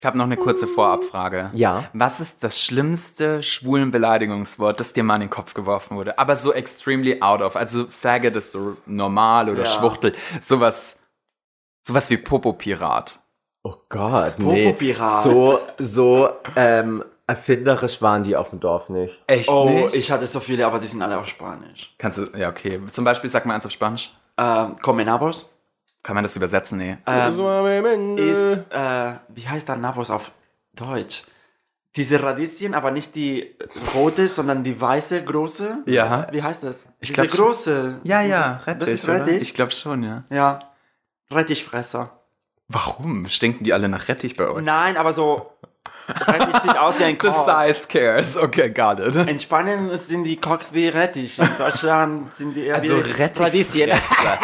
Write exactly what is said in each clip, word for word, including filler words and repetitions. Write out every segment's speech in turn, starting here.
Ich habe noch eine kurze Vorabfrage. Ja. Was ist das schlimmste schwulen Beleidigungswort, das dir mal in den Kopf geworfen wurde? Aber so extremely out of. Also Faggot ist so normal oder ja. Schwuchtel. Sowas, sowas wie Popo-Pirat. Oh Gott, nee. Popo-Pirat. So, so, ähm, erfinderisch waren die auf dem Dorf nicht. Echt Oh, nicht? ich hatte so viele, aber die sind alle auf Spanisch. Kannst du, ja, okay. Zum Beispiel, sag mal eins auf Spanisch. Ähm, Come Nabos. Kann man das übersetzen? Nee. Ähm, ist, äh, wie heißt da Nabos auf Deutsch? Diese Radieschen, aber nicht die rote, sondern die weiße, große. Ja. Wie heißt das? Ich Diese glaub schon. große. Ja, diese, ja, Rettich, Das ist oder? Rettich? Ich glaube schon, ja. Ja. Rettichfresser. Warum? Stinken die alle nach Rettich bei euch? Nein, aber so... Rettich sieht aus wie ein The Koch. size cares. Okay, got it. In Spanien sind die Cocks wie Rettich. In Deutschland sind die eher Also wie Rettich. Radieschen.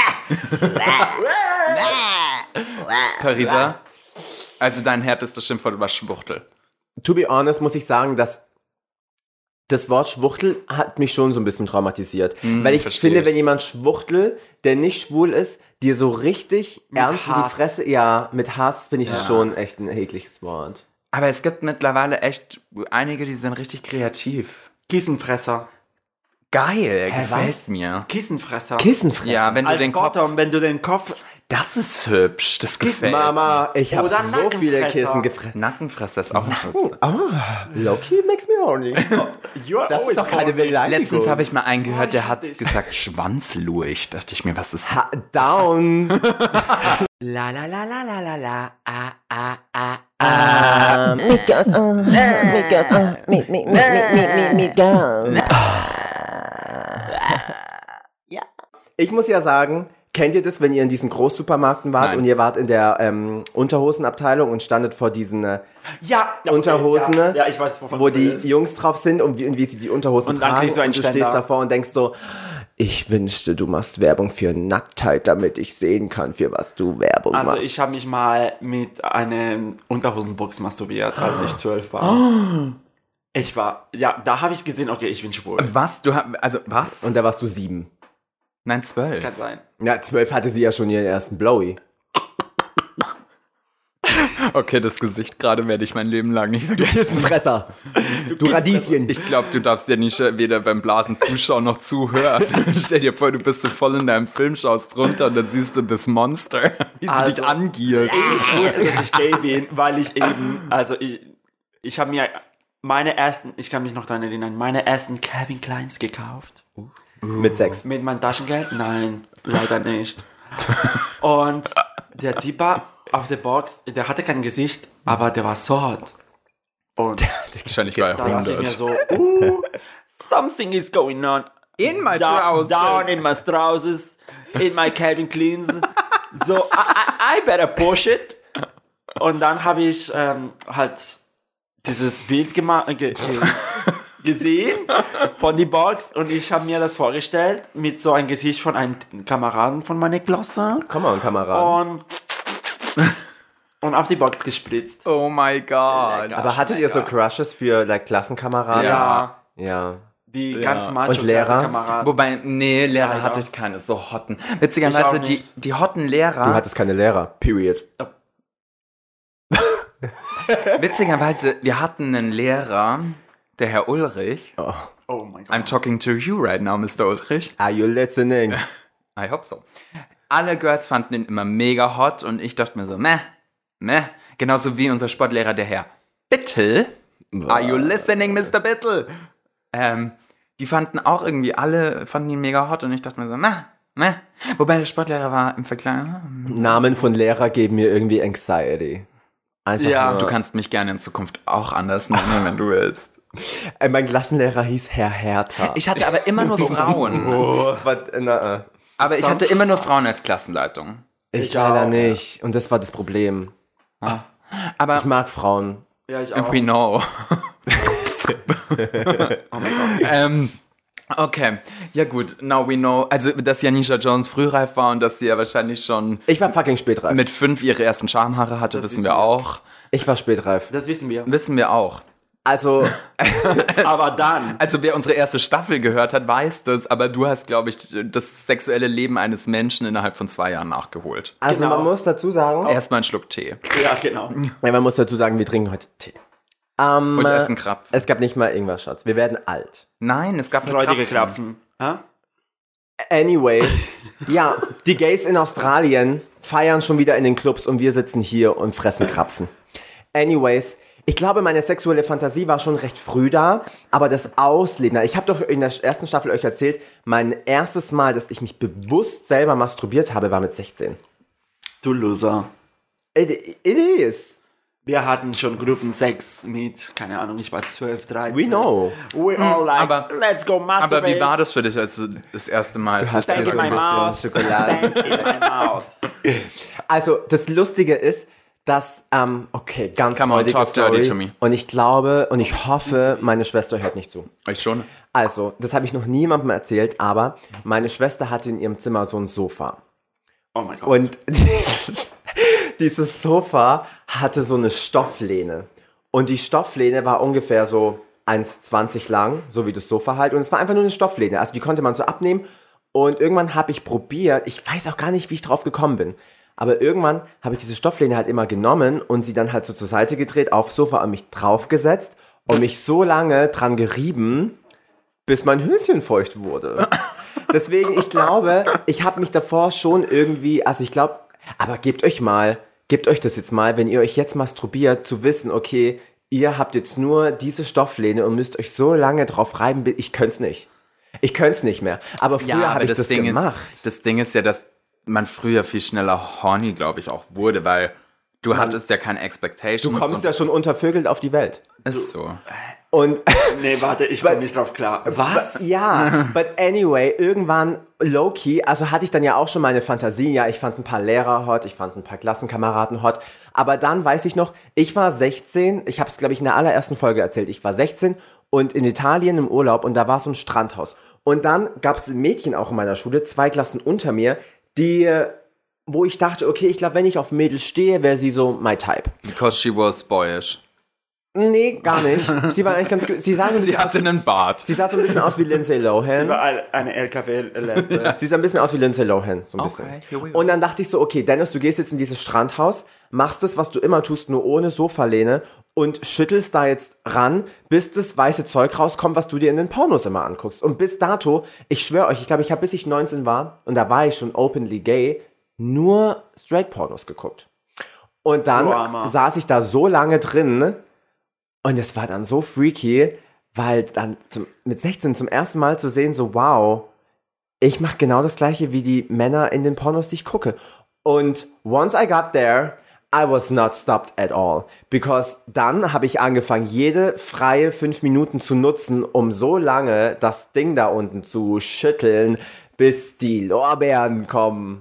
Pariser, also dein härtestes Schimpfwort war Schwuchtel. To be honest muss ich sagen, dass das Wort Schwuchtel hat mich schon so ein bisschen traumatisiert. Mm, Weil ich versteh finde, ich. wenn jemand Schwuchtel, der nicht schwul ist, dir so richtig Mit ernst in die Hass. Fresse, ja, mit Hass finde ich Ja. das schon echt ein ekliges Wort. Aber es gibt mittlerweile echt einige, die sind richtig kreativ. Kissenfresser. Geil, Hä, gefällt was? mir. Kissenfresser. Kissenfresser. Ja, wenn du Als den Kopf... Bottom, wenn du den Kopf... Das ist hübsch, das gefällt Mama, ich habe Oder so viele Nackenfresser. Kissen gefressen. Nackenfresser ist auch interessant. Ah, Loki makes me horny. You're Das ist doch keine horny. Beleidigung. Letztens habe ich mal einen gehört, der ich hat hasse dich. gesagt Schwanzlurch. Dachte ich mir, was ist... Ha down. La la la la la la la. Ah, ah, ah, Ah. Meet girls, uh, meet girls, uh, meet, meet, meet, meet, meet, meet, meet girls. Ich muss ja sagen, kennt ihr das, wenn ihr in diesen Großsupermarkten wart Nein. und ihr wart in der ähm, Unterhosenabteilung und standet vor diesen äh, Ja, okay, Unterhosen, ja, ne? ja, ich weiß, wovon wo du die redest. Jungs drauf sind und wie, und wie sie die Unterhosen Und dann tragen kriegst du einen und du Ständer. stehst davor und denkst so, ich wünschte, du machst Werbung für Nacktheit, damit ich sehen kann, für was du Werbung Also machst. ich habe mich mal mit einer Unterhosenbox masturbiert, als ich zwölf war. Ich war, ja, da habe ich gesehen, okay, ich bin schwul. Was? Du hast... Also, was? Und da warst du sieben. Nein, zwölf. Kann sein. Ja, zwölf hatte sie ja schon ihren ersten Blowy. Okay, das Gesicht gerade werde ich mein Leben lang nicht vergessen. Kissenfresser. Du, Radieschen. Ich glaube, du darfst dir nicht äh, weder beim Blasen zuschauen noch zuhören. Stell dir vor, du bist so voll in deinem Film, schaust runter und dann siehst du das Monster, wie sie Also, dich angiert. Ich wusste, dass ich gay bin, weil ich eben, also ich, ich habe mir meine ersten, ich kann mich noch daran erinnern, meine ersten Calvin Kleins gekauft. Mit sechs. Mit meinem Taschengeld? Nein, leider nicht. Und der Typ auf der Box, der hatte kein Gesicht, aber der war so hot. Und Wahrscheinlich bei da dachte ich mir hundert. so, uh, something is going on. In my down, trousers. down in my trousers, in my Calvin Kleins. So, I, I, I better push it. Und dann habe ich ähm, halt dieses Bild gema- ge- ge- gesehen von die Box und ich habe mir das vorgestellt mit so ein Gesicht von einem Kameraden von meiner Klasse Komm mal, Kamerad. und und auf die Box gespritzt. Oh my God. Aber hattet ihr so Crushes für like, Klassenkameraden? Ja, Ja. die Ja. ganzen Und macho Lehrer? Kameraden. Wobei, nee, Lehrer Leider. hatte ich keine so hotten. Ich Witzigerweise, auch die, nicht. die hotten Lehrer, Du hattest keine Lehrer. Period. witzigerweise, wir hatten einen Lehrer, der Herr Ulrich. Oh. Oh mein Gott. I'm talking to you right now, Mister Ulrich. Are you listening? I hope so. Alle Girls fanden ihn immer mega hot und ich dachte mir so, meh, meh. Genauso wie unser Sportlehrer, der Herr Bittel. Are you listening, Mister Bittel? Ähm, die fanden auch irgendwie, alle fanden ihn mega hot und ich dachte mir so, meh, meh. Wobei der Sportlehrer war im Vergleich, Namen von Lehrer geben mir irgendwie Anxiety. Einfach Ja. nur. du kannst mich gerne in Zukunft auch anders nennen, wenn du willst. Äh, mein Klassenlehrer hieß Herr Hertha. Ich hatte aber immer nur Frauen. Oh, was, na, äh. Aber ich hatte immer nur Frauen als Klassenleitung. Ich, Ich leider auch. nicht. Und das war das Problem. Aber Ich mag Frauen. Ja, ich auch. we know. Oh mein Gott. ähm, okay, ja gut, now we know. Also, dass Janisha Jones frühreif war und dass sie ja wahrscheinlich schon Ich war fucking spätreif. mit fünf ihre ersten Schamhaare hatte, Das wissen wissen wir wir. auch. Ich war spätreif. Das wissen wir. Wissen wir auch. Also, Aber dann, Also wer unsere erste Staffel gehört hat, weiß das, aber du hast, glaube ich, das sexuelle Leben eines Menschen innerhalb von zwei Jahren nachgeholt. also Genau. man muss dazu sagen, Erstmal einen Schluck Tee ja genau. ja, man muss dazu sagen, wir trinken heute Tee. Ähm, und essen Krapfen. Es gab nicht mal irgendwas, Schatz. Wir werden alt. Nein, es gab nur Freudige Krapfen. Krapfen. Ja? Anyways, ja, die Gays in Australien feiern schon wieder in den Clubs und wir sitzen hier und fressen Krapfen. Anyways, ich glaube, meine sexuelle Fantasie war schon recht früh da, aber das Ausleben, ich habe doch in der ersten Staffel euch erzählt, mein erstes Mal, dass ich mich bewusst selber masturbiert habe, war mit sechzehn. Du Loser. It, it is. Wir hatten schon Gruppensex mit, keine Ahnung, ich war zwölf, dreizehn. We know. We all like, aber- let's go masturbate. Aber wie war das für dich, als du das erste Mal... Du hast Stank ja in so my ein mouth. bisschen Schokolade. Stank in my mouth. Also, das Lustige ist, dass, ähm, okay, ganz Come on, freudige talk dirty Story. to me. Und ich glaube und ich hoffe, meine Schwester hört nicht zu. Ich schon. Also, das habe ich noch niemandem erzählt, aber meine Schwester hatte in ihrem Zimmer so ein Sofa. Oh mein Gott. Und dieses, dieses Sofa hatte so eine Stofflehne. Und die Stofflehne war ungefähr so eins zwanzig lang, so wie das Sofa halt. Und es war einfach nur eine Stofflehne. Also die konnte man so abnehmen. Und irgendwann habe ich probiert, ich weiß auch gar nicht, wie ich drauf gekommen bin. Aber irgendwann habe ich diese Stofflehne halt immer genommen und sie dann halt so zur Seite gedreht, aufs Sofa und mich draufgesetzt und mich so lange dran gerieben, bis mein Höschen feucht wurde. Deswegen, ich glaube, ich habe mich davor schon irgendwie, also ich glaube, aber gebt euch mal, gebt euch das jetzt mal, wenn ihr euch jetzt masturbiert, zu wissen, okay, ihr habt jetzt nur diese Stofflehne und müsst euch so lange drauf reiben, bis- ich könnte es nicht. Ich könnte es nicht mehr. Aber früher habe ich das, Ding gemacht. Ist, das Ding ist ja, dass man früher viel schneller horny, glaube ich, auch wurde, weil du hattest ja keine Expectations. Du kommst und ja schon untervögelt auf die Welt. ist so. Und Nee, warte, ich komme nicht drauf klar. Was? ja, but anyway, irgendwann low-key, also hatte ich dann ja auch schon meine Fantasie, ja, ich fand ein paar Lehrer hot, ich fand ein paar Klassenkameraden hot, aber dann weiß ich noch, ich war sechzehn, ich habe es, glaube ich, in der allerersten Folge erzählt, ich war sechzehn und in Italien im Urlaub und da war so ein Strandhaus. Und dann gab es ein Mädchen auch in meiner Schule, zwei Klassen unter mir, die, wo ich dachte, okay, ich glaube, wenn ich auf Mädels stehe, wäre sie so my type. Because she was boyish. Nee, gar nicht. Sie war eigentlich ganz gut. Sie sah so ein Sie bisschen aus, hatte einen Bart. sie sah so ein bisschen aus wie Lindsay Lohan. Über eine- eine L K W-Lesbe. Sie sah ein bisschen aus wie Lindsay Lohan, so ein Okay, bisschen. here we go. Und dann dachte ich so, okay, Dennis, du gehst jetzt in dieses Strandhaus, machst das, was du immer tust, nur ohne Sofalehne und schüttelst da jetzt ran, bis das weiße Zeug rauskommt, was du dir in den Pornos immer anguckst. Und bis dato, ich schwöre euch, ich glaube, ich habe bis ich neunzehn war, und da war ich schon openly gay, nur Straight-Pornos geguckt. Und dann Du Armer. saß ich da so lange drin und es war dann so freaky, weil dann zum, mit sechzehn zum ersten Mal zu sehen, so wow, ich mache genau das gleiche wie die Männer in den Pornos, die ich gucke. Und once I got there, I was not stopped at all. Because dann habe ich angefangen, jede freie fünf Minuten zu nutzen, um so lange das Ding da unten zu schütteln, bis die Lorbeeren kommen.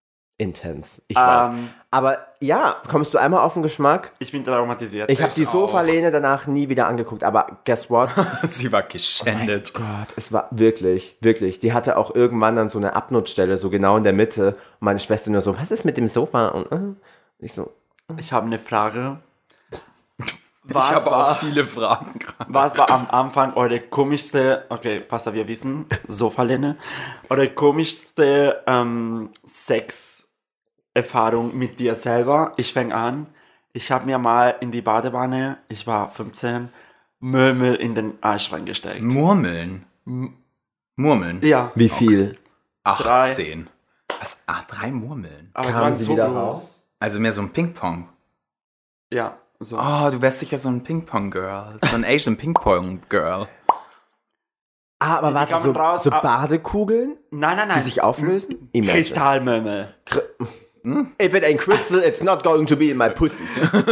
Intens, ich weiß. Ähm, Aber ja, kommst du einmal auf den Geschmack? ich bin traumatisiert. Ich habe die auch. Sofalehne danach nie wieder angeguckt, aber guess what? Sie war geschändet. Gott, es war wirklich, wirklich. Die hatte auch irgendwann dann so eine Abnutzstelle, so genau in der Mitte. Und meine Schwester nur so, was ist mit dem Sofa? Und äh, ich so, Ich habe eine Frage. Ich Was habe war, auch viele Fragen gerade. was war am Anfang eure komischste, okay, passt auf, wir wissen, Sofalehne, eure komischste ähm, Sexerfahrung mit dir selber? Ich fange an. Ich habe mir mal in die Badewanne, ich war fünfzehn, Murmel in den Arsch reingesteckt. Murmeln. Murmeln. Ja, wie viel? achtzehn. Was? Ah, drei Murmeln. aber die Kamen waren sie so wieder groß. raus? Also mehr so ein Ping-Pong. Ja, so. Oh, du wärst sicher so ein Ping-Pong-Girl. So ein Asian Ping-Pong-Girl. Ah, aber Die warte, kamen so, raus, so ah- Badekugeln, Nein, nein, die nein. sich auflösen? Imagine. Kristallmurmel. If it ain't crystal, it's not going to be in my pussy.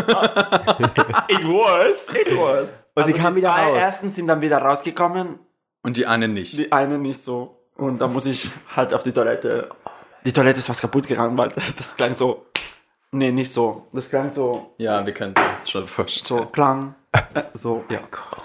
It was, it was. Und sie kam die wieder zwei raus. ersten sind dann wieder rausgekommen, Und die eine nicht. die eine nicht so. Und da muss ich halt auf die Toilette. Die Toilette ist fast kaputt gegangen, weil das klang so. Nee, nicht so. Das klang so. Ja, wir können uns schon So vorstellen. klang. Äh, so, ja.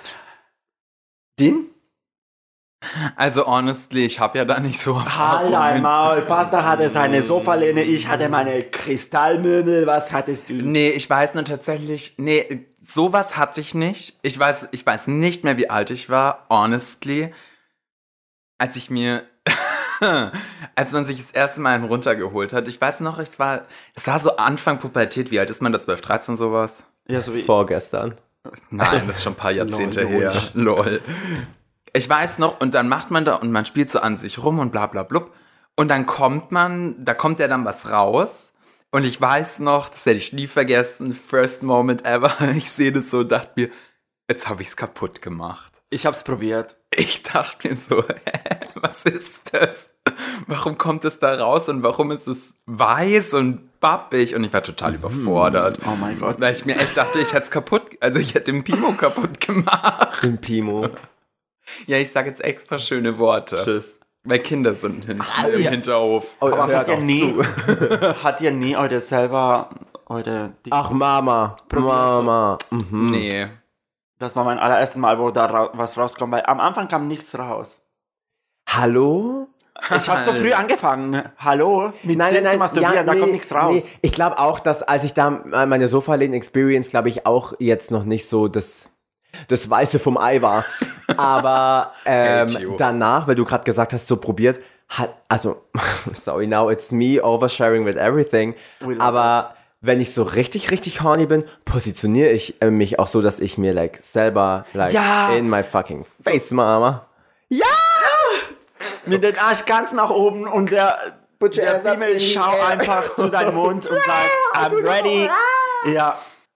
Den? Also honestly, ich habe ja da nicht so Halt ein Maul. Pasta hatte seine Sofalehne, ich hatte meine Kristallmöbel. Was hattest du? Nee, ich weiß nur tatsächlich, nee, sowas hatte ich nicht. Ich weiß, ich weiß nicht mehr, wie alt ich war, honestly. Als ich mir, als man sich das erste Mal einen runtergeholt hat. Ich weiß noch, ich war, es war so Anfang Pubertät. Wie alt ist man da? zwölf, dreizehn, sowas? Ja, so wie Vorgestern. Nein, das ist schon ein paar Jahrzehnte Lol, her. Lol. Ich weiß noch, und dann macht man da und man spielt so an sich rum und bla bla blub. Und dann kommt man, da kommt ja dann was raus. Und ich weiß noch, das hätte ich nie vergessen, first moment ever. Ich sehe das so und dachte mir, jetzt habe ich es kaputt gemacht. Ich hab's probiert. Ich dachte mir so, hä, was ist das? Warum kommt es da raus und warum ist es weiß und bappig? Und ich war total überfordert. Oh mein Gott. Weil ich mir echt dachte, ich hätte es kaputt, also ich hätte den Pimo kaputt gemacht. Im Pimo. Ja, ich sage jetzt extra schöne Worte. Tschüss. Weil Kinder sind hin im Hinterhof. Oh, Aber hört hat ihr auch nie, zu. hat ihr nie eure selber, eure, Ach, Mama. Mama. Mhm. Nee. das war mein allererstes Mal, wo da ra was rauskommt, weil am Anfang kam nichts raus. Hallo? Ich habe so früh angefangen. Hallo? Mit zehn zu masturbieren, ja, da nee, kommt nichts raus. Nee. Ich glaube auch, dass als ich da meine Sofalehnen-Experience, glaube ich, auch jetzt noch nicht so das, das Weiße vom Ei war. Aber ähm, Hate you. danach, weil du gerade gesagt hast, so probiert, hat, also, sorry, now it's me oversharing with everything. We love Aber wenn ich so richtig, richtig horny bin, positioniere ich äh, mich auch so, dass ich mir like selber like Ja. in my fucking face, Mama. Ja! Mit dem Arsch ganz nach oben und der, Put your der ass up Pimmel in the schaut air. einfach zu deinem Mund und sagt, I'm ready. Ja.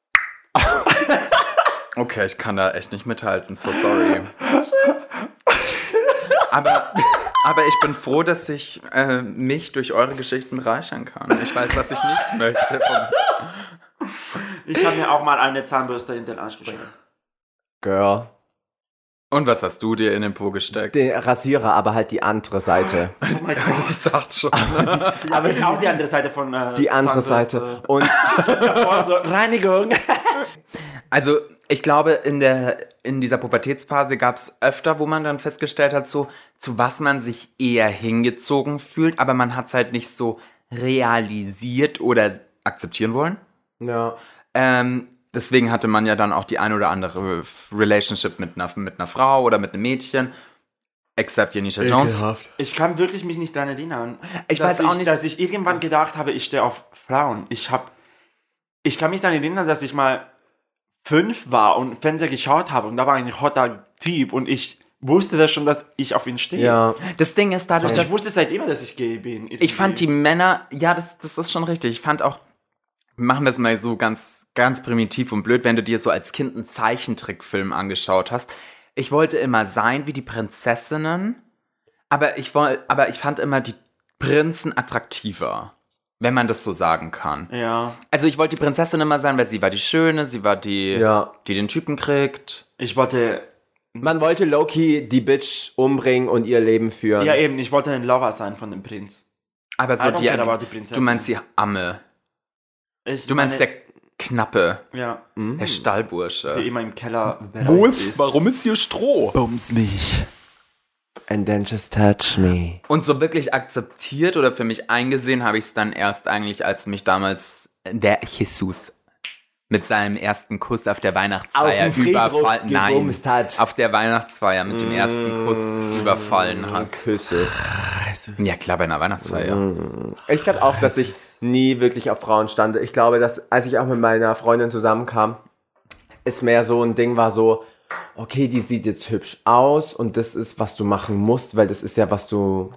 Okay, ich kann da echt nicht mithalten, so sorry. aber, aber ich bin froh, dass ich äh, mich durch eure Geschichten bereichern kann. Ich weiß, was ich nicht möchte. Vom Ich habe mir auch mal eine Zahnbürste in den Arsch gesteckt. Girl. Und was hast du dir in den Po gesteckt? Der Rasierer, aber halt die andere Seite. Oh mein Gott. Ich dachte schon. Aber ich auch die andere Seite von äh, Die andere Zahnbürste. Seite. Und Davor so Reinigung. Also, ich glaube, in der in dieser Pubertätsphase gab es öfter, wo man dann festgestellt hat, so zu was man sich eher hingezogen fühlt, aber man hat es halt nicht so realisiert oder akzeptieren wollen. ja. Ähm, deswegen hatte man ja dann auch die ein oder andere Relationship mit einer, mit einer Frau oder mit einem Mädchen. Except Janisha Jones. Ich kann wirklich mich nicht daran erinnern. Ich dass weiß auch ich, nicht- Dass ich irgendwann gedacht habe, ich stehe auf Frauen. Ich hab, ich kann mich daran erinnern, dass ich mal fünf war und Fernseher geschaut habe und da war ein hotter Typ und ich wusste das schon, dass ich auf ihn stehe. Ja. Das Ding ist dadurch, Also dass ich wusste seit immer, dass ich gay bin. ich fand die Männer, ja, das, das ist schon richtig. Ich fand auch, machen wir es mal so ganz, ganz primitiv und blöd, wenn du dir so als Kind einen Zeichentrickfilm angeschaut hast. Ich wollte immer sein wie die Prinzessinnen, aber ich woll, aber ich fand immer die Prinzen attraktiver, wenn man das so sagen kann. Ja, Also ich wollte die Prinzessin immer sein, weil sie war die Schöne, sie war die, Ja. die den Typen kriegt. ich wollte, Man wollte Loki die Bitch umbringen und ihr Leben führen. ja eben, ich wollte ein Lover sein von dem Prinz. Aber so I don't die, care about die Prinzessin. du meinst die Amme. Ich Du meinst meine, der Knappe, ja, Mhm. der Stallbursche. der immer im Keller Wo ist, warum ist hier Stroh? Bums mich. And then just touch me. Und so wirklich akzeptiert oder für mich eingesehen habe ich es dann erst eigentlich, als mich damals der Jesus mit seinem ersten Kuss auf der Weihnachtsfeier Auf dem Friedhof überfallen, nein, gebumst hat. auf der Weihnachtsfeier mit dem ersten Kuss überfallen hat. Küsse. Ja klar, bei einer Weihnachtsfeier. Ich glaube auch, dass ich nie wirklich auf Frauen stand. Ich glaube, dass als ich auch mit meiner Freundin zusammenkam, es mehr so ein Ding war so, okay, die sieht jetzt hübsch aus und das ist, was du machen musst, weil das ist ja, was du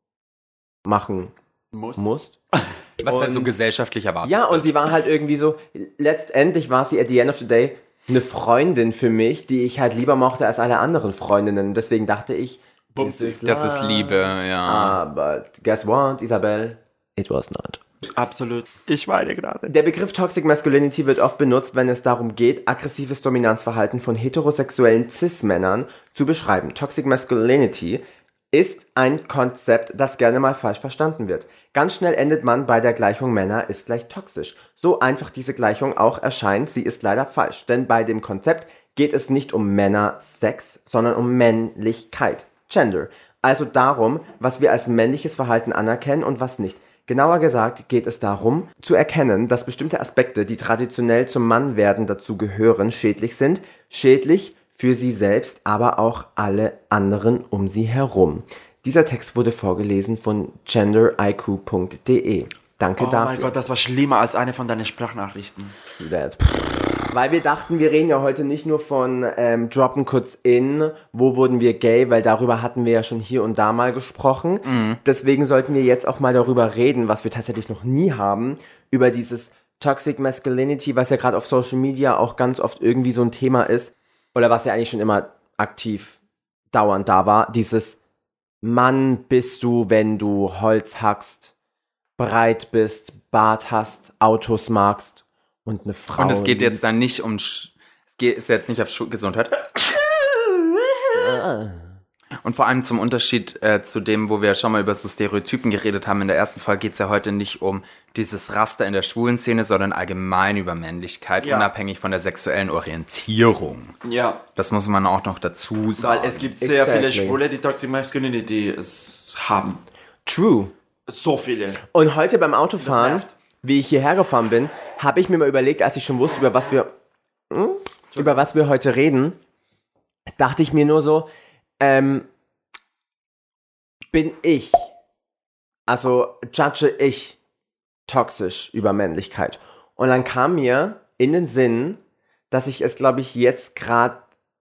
machen Muss. musst. Was halt so Und- gesellschaftlich erwartet. Ja, und sie war halt irgendwie so, letztendlich war sie at the end of the day eine Freundin für mich, die ich halt lieber mochte als alle anderen Freundinnen. Deswegen dachte ich, Bums this is Das ist love. Liebe, ja. Aber guess what, Isabel? It was not. Absolut. Ich weine gerade. Der Begriff Toxic Masculinity wird oft benutzt, wenn es darum geht, aggressives Dominanzverhalten von heterosexuellen Cis-Männern zu beschreiben. Toxic Masculinity ist ein Konzept, das gerne mal falsch verstanden wird. Ganz schnell endet man bei der Gleichung Männer ist gleich toxisch. So einfach diese Gleichung auch erscheint, sie ist leider falsch. Denn bei dem Konzept geht es nicht um Männer-Sex, sondern um Männlichkeit. Gender. Also darum, was wir als männliches Verhalten anerkennen und was nicht. Genauer gesagt geht es darum, zu erkennen, dass bestimmte Aspekte, die traditionell zum Mannwerden dazu gehören, schädlich sind. Schädlich für sie selbst, aber auch alle anderen um sie herum. Dieser Text wurde vorgelesen von gender I Q punkt de. Danke Oh dafür. mein Gott, das war schlimmer als eine von deinen Sprachnachrichten. That. Weil wir dachten, wir reden ja heute nicht nur von ähm, Droppen kurz in, wo wurden wir gay, weil darüber hatten wir ja schon hier und da mal gesprochen. Mhm. Deswegen sollten wir jetzt auch mal darüber reden, was wir tatsächlich noch nie haben, über dieses Toxic Masculinity, was ja gerade auf Social Media auch ganz oft irgendwie so ein Thema ist, oder was ja eigentlich schon immer aktiv dauernd da war, dieses Mann bist du, wenn du Holz hackst, breit bist, Bart hast, Autos magst und eine Frau. Und es geht liebst. jetzt dann nicht um, Sch- es geht ist jetzt nicht auf Schu- Gesundheit. Und vor allem zum Unterschied äh, zu dem, wo wir schon mal über so Stereotypen geredet haben, in der ersten Folge geht es ja heute nicht um dieses Raster in der schwulen Szene, sondern allgemein über Männlichkeit, Ja. unabhängig von der sexuellen Orientierung. Ja, Das muss man auch noch dazu sagen. weil es gibt sehr Exactly. viele Schwule, die Toxic Masculinity es haben. True. So viele. Und heute beim Autofahren, nervt. wie ich hierher gefahren bin, habe ich mir mal überlegt, als ich schon wusste, über was wir hm, über was wir heute reden, dachte ich mir nur so, ähm, bin ich, also judge ich toxisch über Männlichkeit. Und dann kam mir in den Sinn, dass ich es, glaube ich, jetzt gerade,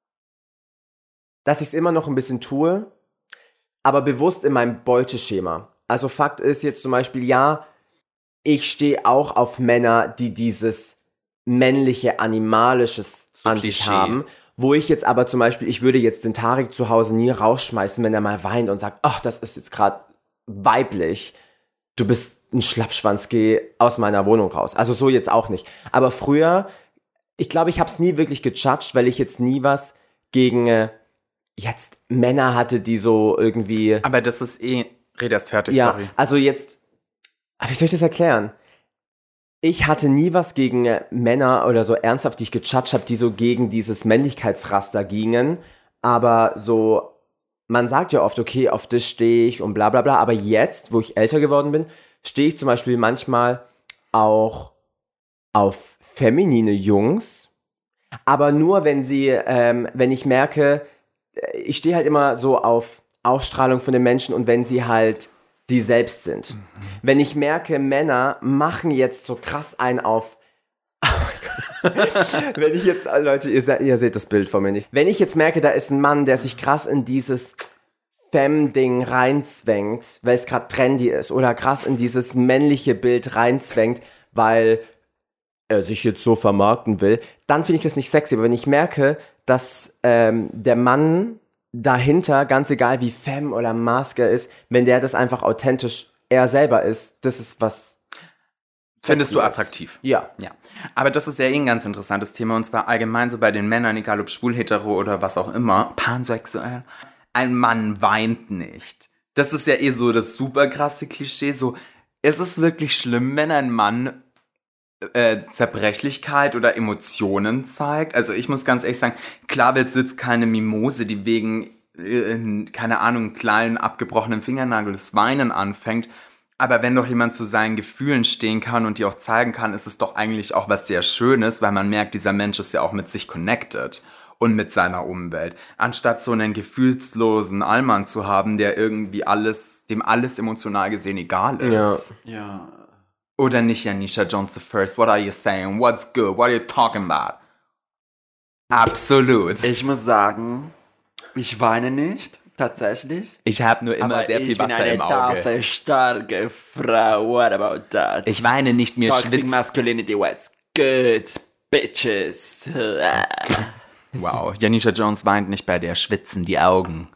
dass ich es immer noch ein bisschen tue, aber bewusst in meinem Beuteschema. Also Fakt ist jetzt zum Beispiel, ja, ich stehe auch auf Männer, die dieses männliche, animalisches So an sich Klischee. haben. Wo ich jetzt aber zum Beispiel, ich würde jetzt den Tarek zu Hause nie rausschmeißen, wenn er mal weint und sagt, ach, das ist jetzt gerade weiblich. Du bist ein Schlappschwanz, geh aus meiner Wohnung raus. Also so jetzt auch nicht. Aber früher, ich glaube, ich habe es nie wirklich gejudged, weil ich jetzt nie was gegen äh, jetzt Männer hatte, die so irgendwie... Aber das ist eh, rede erst fertig, Ja, sorry. also jetzt, ah, wie soll ich das erklären? Ich hatte nie was gegen äh, Männer oder so ernsthaft, die ich gejudged habe, die so gegen dieses Männlichkeitsraster gingen. Aber so, man sagt ja oft, okay, auf das stehe ich und bla bla bla. Aber jetzt, wo ich älter geworden bin, stehe ich zum Beispiel manchmal auch auf feminine Jungs. Aber nur, wenn sie, ähm, wenn ich merke, äh, ich stehe halt immer so auf Ausstrahlung von den Menschen und wenn sie halt sie selbst sind. Wenn ich merke, Männer machen jetzt so krass ein auf, oh mein Gott. Wenn ich jetzt, Leute, ihr, se- ihr seht das Bild von mir nicht. Wenn ich jetzt merke, da ist ein Mann, der sich krass in dieses Femme-Ding reinzwängt, weil es gerade trendy ist, oder krass in dieses männliche Bild reinzwängt, weil er sich jetzt so vermarkten will, dann finde ich das nicht sexy. Aber wenn ich merke, dass ähm, der Mann dahinter, ganz egal wie femme oder mask er ist, wenn der das einfach authentisch er selber ist, das ist was... Findest du Sexyes. attraktiv? Ja. Ja. Aber das ist ja eh ein ganz interessantes Thema, und zwar allgemein so bei den Männern, egal ob schwul, hetero oder was auch immer, pansexuell. Ein Mann weint nicht. Das ist ja eh so das super krasse Klischee. So, ist es wirklich schlimm, wenn ein Mann äh, Zerbrechlichkeit oder Emotionen zeigt? Also ich muss ganz ehrlich sagen, klar wird jetzt keine Mimose, die wegen, äh, keine Ahnung, einen kleinen abgebrochenen Fingernagel das Weinen anfängt. Aber wenn doch jemand zu seinen Gefühlen stehen kann und die auch zeigen kann, ist es doch eigentlich auch was sehr Schönes, weil man merkt, dieser Mensch ist ja auch mit sich connected und mit seiner Umwelt. Anstatt so einen gefühlslosen Allmann zu haben, der irgendwie alles, dem alles emotional gesehen egal ist. Ja. Ja. Oder nicht, Janisha Jones the First? What are you saying? What's good? What are you talking about? Absolut. Ich muss sagen, ich weine nicht, tatsächlich. Ich habe nur immer aber sehr ich viel bin Wasser eine im Auge. taffe, starke Frau. What about that? Ich weine nicht, mir Toxic schwitzt. Masculinity, what's good, bitches. Wow, Janisha Jones weint nicht, bei der schwitzen die Augen.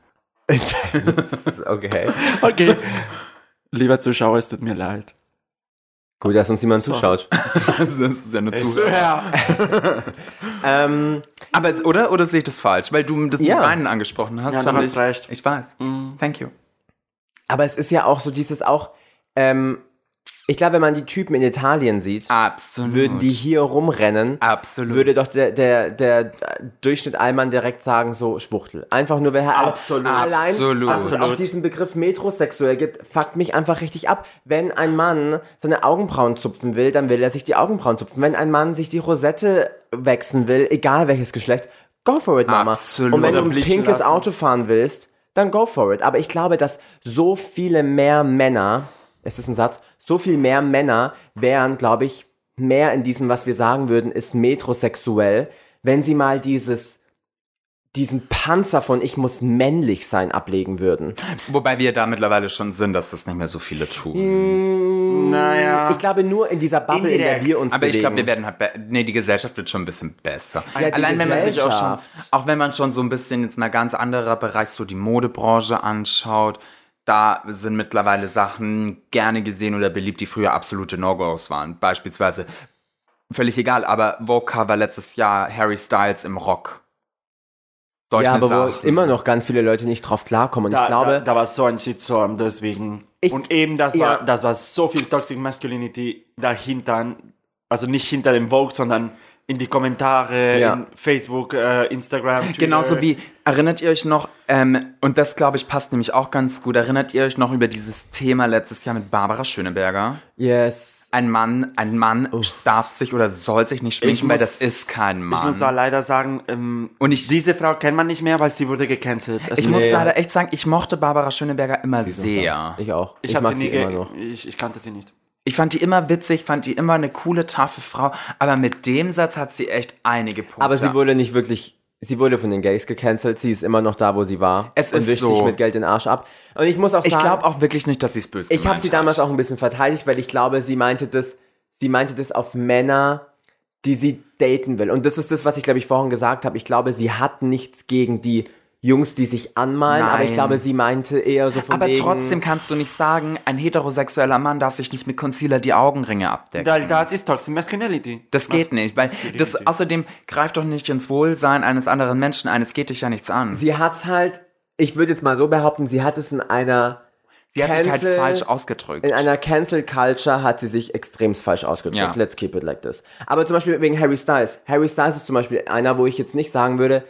Okay. Okay. Lieber Zuschauer, es tut mir leid. Gut, dass uns niemand zuschaut. Das ist ja nur Zuhörer. ähm, Aber, es- oder? Oder sehe ich das falsch? Weil du das Ja. mit Weinen angesprochen hast. Ja, du fand hast ich, recht. Ich weiß. Mm. Thank you. aber es ist ja auch so dieses auch, ähm, Ich glaube, wenn man die Typen in Italien sieht, Absolut. würden die hier rumrennen, Absolut. würde doch der, der, der Durchschnitt Allmann direkt sagen, so Schwuchtel. Einfach nur, weil er Absolut. allein, Absolut. dass es auch Absolut. diesen Begriff metrosexuell gibt, fuckt mich einfach richtig ab. Wenn ein Mann seine Augenbrauen zupfen will, dann will er sich die Augenbrauen zupfen. Wenn ein Mann sich die Rosette wechseln will, egal welches Geschlecht, go for it, Mama. Absolut. Und wenn du ein Oder bleachen pinkes lassen. Auto fahren willst, dann go for it. Aber ich glaube, dass so viele mehr Männer, es ist ein Satz, so viel mehr Männer wären, glaube ich, mehr in diesem, was wir sagen würden, ist metrosexuell, wenn sie mal dieses, diesen Panzer von ich muss männlich sein ablegen würden. Wobei wir da mittlerweile schon sind, dass das nicht mehr so viele tun. Naja. Ich glaube nur in dieser Bubble, in der Indirekt. wir uns Aber bewegen. ich glaube, wir werden halt, be- nee, die Gesellschaft wird schon ein bisschen besser. Ja, die Allein wenn man sich auch schon, Gesellschaft. auch wenn man schon so ein bisschen jetzt mal ganz anderer Bereich, so die Modebranche anschaut, da sind mittlerweile Sachen gerne gesehen oder beliebt, die früher absolute No-Gos waren. Beispielsweise, völlig egal, aber Vogue war letztes Jahr Harry Styles im Rock. Solche ja, aber Sachen. wo immer noch ganz viele Leute nicht drauf klarkommen. Und Da, ich glaube, da, da war so ein Shitstorm, deswegen. Ich- und eben, das ja. war, das war so viel Toxic Masculinity dahinter, also nicht hinter dem Vogue, sondern in die Kommentare, Ja. in Facebook, äh, Instagram, Twitter. Genauso wie, erinnert ihr euch noch, ähm, und das glaube ich passt nämlich auch ganz gut, erinnert ihr euch noch über dieses Thema letztes Jahr mit Barbara Schöneberger? yes. Ein Mann, ein Mann darf sich oder soll sich nicht schminken, Ich weil muss- das ist kein Mann. Ich muss da leider sagen, ähm, Und ich- diese Frau kennt man nicht mehr, weil sie wurde gecancelt. Also ich muss Nee. leider echt sagen, ich mochte Barbara Schöneberger immer Sie ist noch sehr. da. Ich auch. ich, Ich, hab mag sie sie nie ge- immer noch. Ich, ich kannte sie nicht. Ich fand die immer witzig, fand die immer eine coole, taffe Frau, aber mit dem Satz hat sie echt einige Punkte. Aber sie wurde nicht wirklich, sie wurde von den Gays gecancelt. Sie ist immer noch da, wo sie war. Es und ist wischt so. sich mit Geld den Arsch ab. Und ich muss auch Ich sagen, glaube auch wirklich nicht, dass sie es böse ich habe gemeint sie damals hat. auch ein bisschen verteidigt, weil ich glaube, sie meinte das, sie meinte das auf Männer, die sie daten will. Und das ist das, was ich glaube ich vorhin gesagt habe. Ich glaube, sie hat nichts gegen die Jungs, die sich anmalen, aber ich Nein. glaube, sie meinte eher so von Aber wegen, trotzdem kannst du nicht sagen, ein heterosexueller Mann darf sich nicht mit Concealer die Augenringe abdecken. Da, das ist Toxic Masculinity. Das geht nicht, weil das Masculinity. außerdem greift doch nicht ins Wohlsein eines anderen Menschen ein. Es geht dich ja nichts an. sie hat's halt, ich würde jetzt mal so behaupten, sie hat es in einer Sie hat sich halt Cancel- falsch ausgedrückt. In einer Cancel Culture hat sie sich extremst falsch ausgedrückt. Ja. Let's keep it like this. Aber zum Beispiel wegen Harry Styles. Harry Styles ist zum Beispiel einer, wo ich jetzt nicht sagen würde,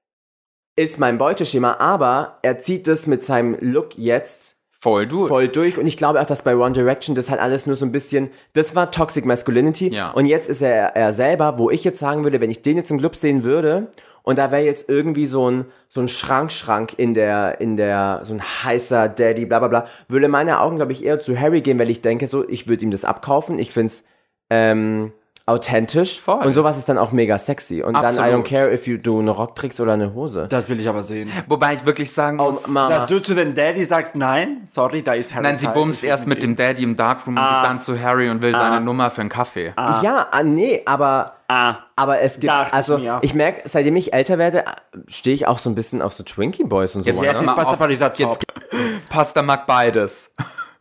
ist mein Beuteschema, aber er zieht es mit seinem Look jetzt Voll du. voll durch. Und ich glaube auch, dass bei One Direction das halt alles nur so ein bisschen, das war Toxic Masculinity. Ja. Und jetzt ist er er selber, wo ich jetzt sagen würde, wenn ich den jetzt im Club sehen würde und da wäre jetzt irgendwie so ein, so ein Schrankschrank in der, in der, so ein heißer Daddy, bla, bla, bla, würde meine Augen, glaube ich, eher zu Harry gehen, weil ich denke so, ich würde ihm das abkaufen. Ich find's, ähm, authentisch. Voll. Und sowas ist dann auch mega sexy. Und Absolut. dann, I don't care if you do eine Rock trägst oder eine Hose. Das will ich aber sehen. Wobei ich wirklich sagen Oh, muss, Mama. Dass du zu den Daddy sagst, nein, sorry, da ist Harry nein, sie Styles, bumst das erst ist mit dem Daddy im Darkroom und Ah. geht dann zu Harry und will Ah. seine Nummer für einen Kaffee. Ja, ah, nee, aber Ah, Aber es gibt, Dachte ich also mir. ich merke, seitdem ich älter werde, stehe ich auch so ein bisschen auf so Twinkie Boys und so. Jetzt- ne? jetzt ist mal auf. Pastafari top. Jetzt Pasta mag beides.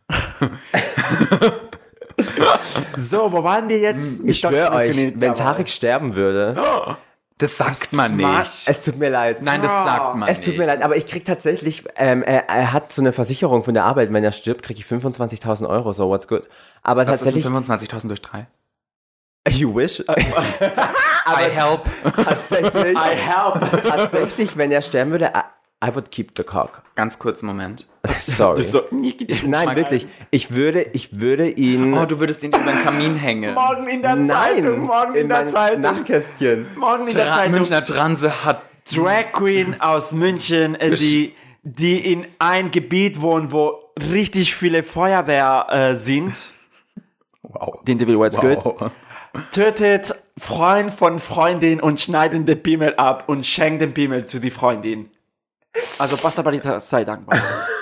So, wo waren wir jetzt? Ich schwöre euch, wenn Tarek sterben würde, Das sagt man smart. nicht. es tut mir leid. Nein, das Ah. sagt man Es nicht. tut mir leid, aber ich krieg tatsächlich, ähm, er, er hat so eine Versicherung von der Arbeit, wenn er stirbt, krieg ich fünfundzwanzigtausend Euro, so what's good. Aber Das sind tatsächlich, fünfundzwanzigtausend durch drei. you wish. I help. tatsächlich, I help. tatsächlich, wenn er sterben würde, I, I would keep the cock. Ganz kurz, Moment. Sorry. So, Nein, wirklich. Ich würde, ich würde ihn. Oh, du würdest ihn über den Kamin hängen. morgen in der nein, Zeitung, morgen in, der mein Zeitung. Nachtkästchen. Morgen in der Tra Zeitung. Münchner Transe hat Drag Queen aus München, äh, die, die in ein Gebiet wohnen, wo richtig viele Feuerwehr äh, sind. wow. Den Devil Wears Good. wow. Tötet Freund von Freundin und schneidet den Pimmel ab und schenkt den Pimmel zu die Freundin. Also Pasta Barita, sei dankbar.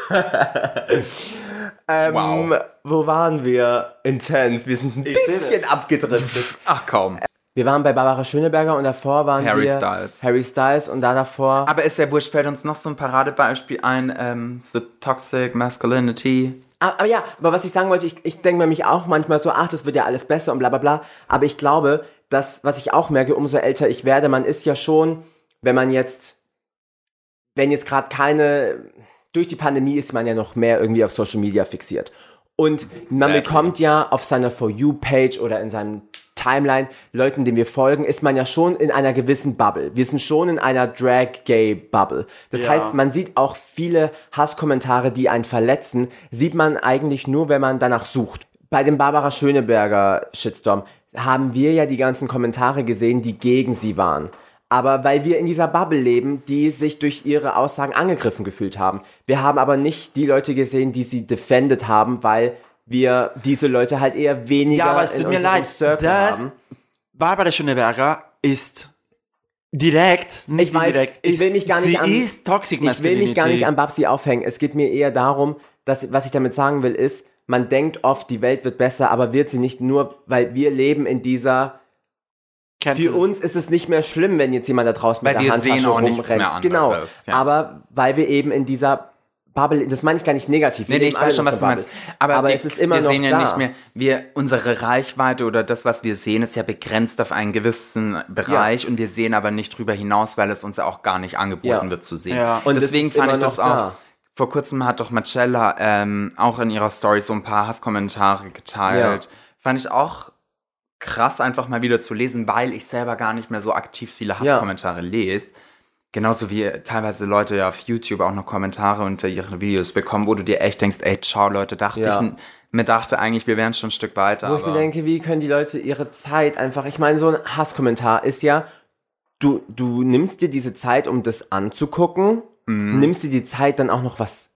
Ähm, Wow. Wo waren wir? Intens. Wir sind ein Ich seh bisschen abgedriftet. Ach kaum. Wir waren bei Barbara Schöneberger und davor waren Harry wir Styles. Harry Styles und da davor. Aber ist ja wurscht, fällt uns noch so ein Paradebeispiel ein, ähm, The Toxic Masculinity. Aber, aber ja, aber was ich sagen wollte, ich, ich denke mir mich auch manchmal so, ach, das wird ja alles besser und bla bla bla. Aber ich glaube, dass, was ich auch merke, umso älter ich werde, man ist ja schon, wenn man jetzt, wenn jetzt gerade keine, durch die Pandemie ist man ja noch mehr irgendwie auf Social Media fixiert. Und man Sadly. bekommt ja auf seiner For You-Page oder in seinem Timeline, Leuten, denen wir folgen, ist man ja schon in einer gewissen Bubble. Wir sind schon in einer Drag-Gay-Bubble. Das Ja. heißt, man sieht auch viele Hasskommentare, die einen verletzen, sieht man eigentlich nur, wenn man danach sucht. Bei dem Barbara Schöneberger Shitstorm haben wir ja die ganzen Kommentare gesehen, die gegen sie waren. Aber weil wir in dieser Bubble leben, die sich durch ihre Aussagen angegriffen gefühlt haben. Wir haben aber nicht die Leute gesehen, die sie defended haben, weil wir diese Leute halt eher weniger Ja, aber es in tut mir unserem leid. Circle Das, haben. Barbara Schöneberger ist direkt, nicht Ich weiß, indirekt, ich ist, will mich gar nicht sie an- ist Toxic Ich will mich gar nicht Masculinity. an Babsi aufhängen. Es geht mir eher darum, dass, was ich damit sagen will, ist, man denkt oft, die Welt wird besser, aber wird sie nicht, nur weil wir leben in dieser... Cancel. Für uns ist es nicht mehr schlimm, wenn jetzt jemand da draußen Weil mit wir der Handtasche sehen auch nichts rumrennt. mehr anderes, Genau, ja. aber weil wir eben in dieser Bubble, das meine ich gar nicht negativ. Wir Nee, nee, leben ich alle weiß schon, in was du unserer meinst. Bubble. Aber, aber wir, es ist immer wir noch sehen ja da. nicht mehr, wir, unsere Reichweite oder das, was wir sehen, ist ja begrenzt auf einen gewissen Bereich Ja. und wir sehen aber nicht drüber hinaus, weil es uns ja auch gar nicht angeboten Ja. wird zu sehen. Ja. Und das deswegen ist fand immer ich das noch auch. da. Vor kurzem hat doch Marcella ähm, auch in ihrer Story so ein paar Hasskommentare geteilt. Ja. Fand ich auch krass, einfach mal wieder zu lesen, weil ich selber gar nicht mehr so aktiv viele Hasskommentare lese. Genauso wie teilweise Leute ja auf YouTube auch noch Kommentare unter ihren Videos bekommen, wo du dir echt denkst, ey, ciao Leute, dachte Ja. ich, mir dachte eigentlich, wir wären schon ein Stück weiter. Wo ich aber mir denke, wie können die Leute ihre Zeit einfach, ich meine, so ein Hasskommentar ist ja, du, du nimmst dir diese Zeit, um das anzugucken, Mhm. nimmst dir die Zeit, dann auch noch was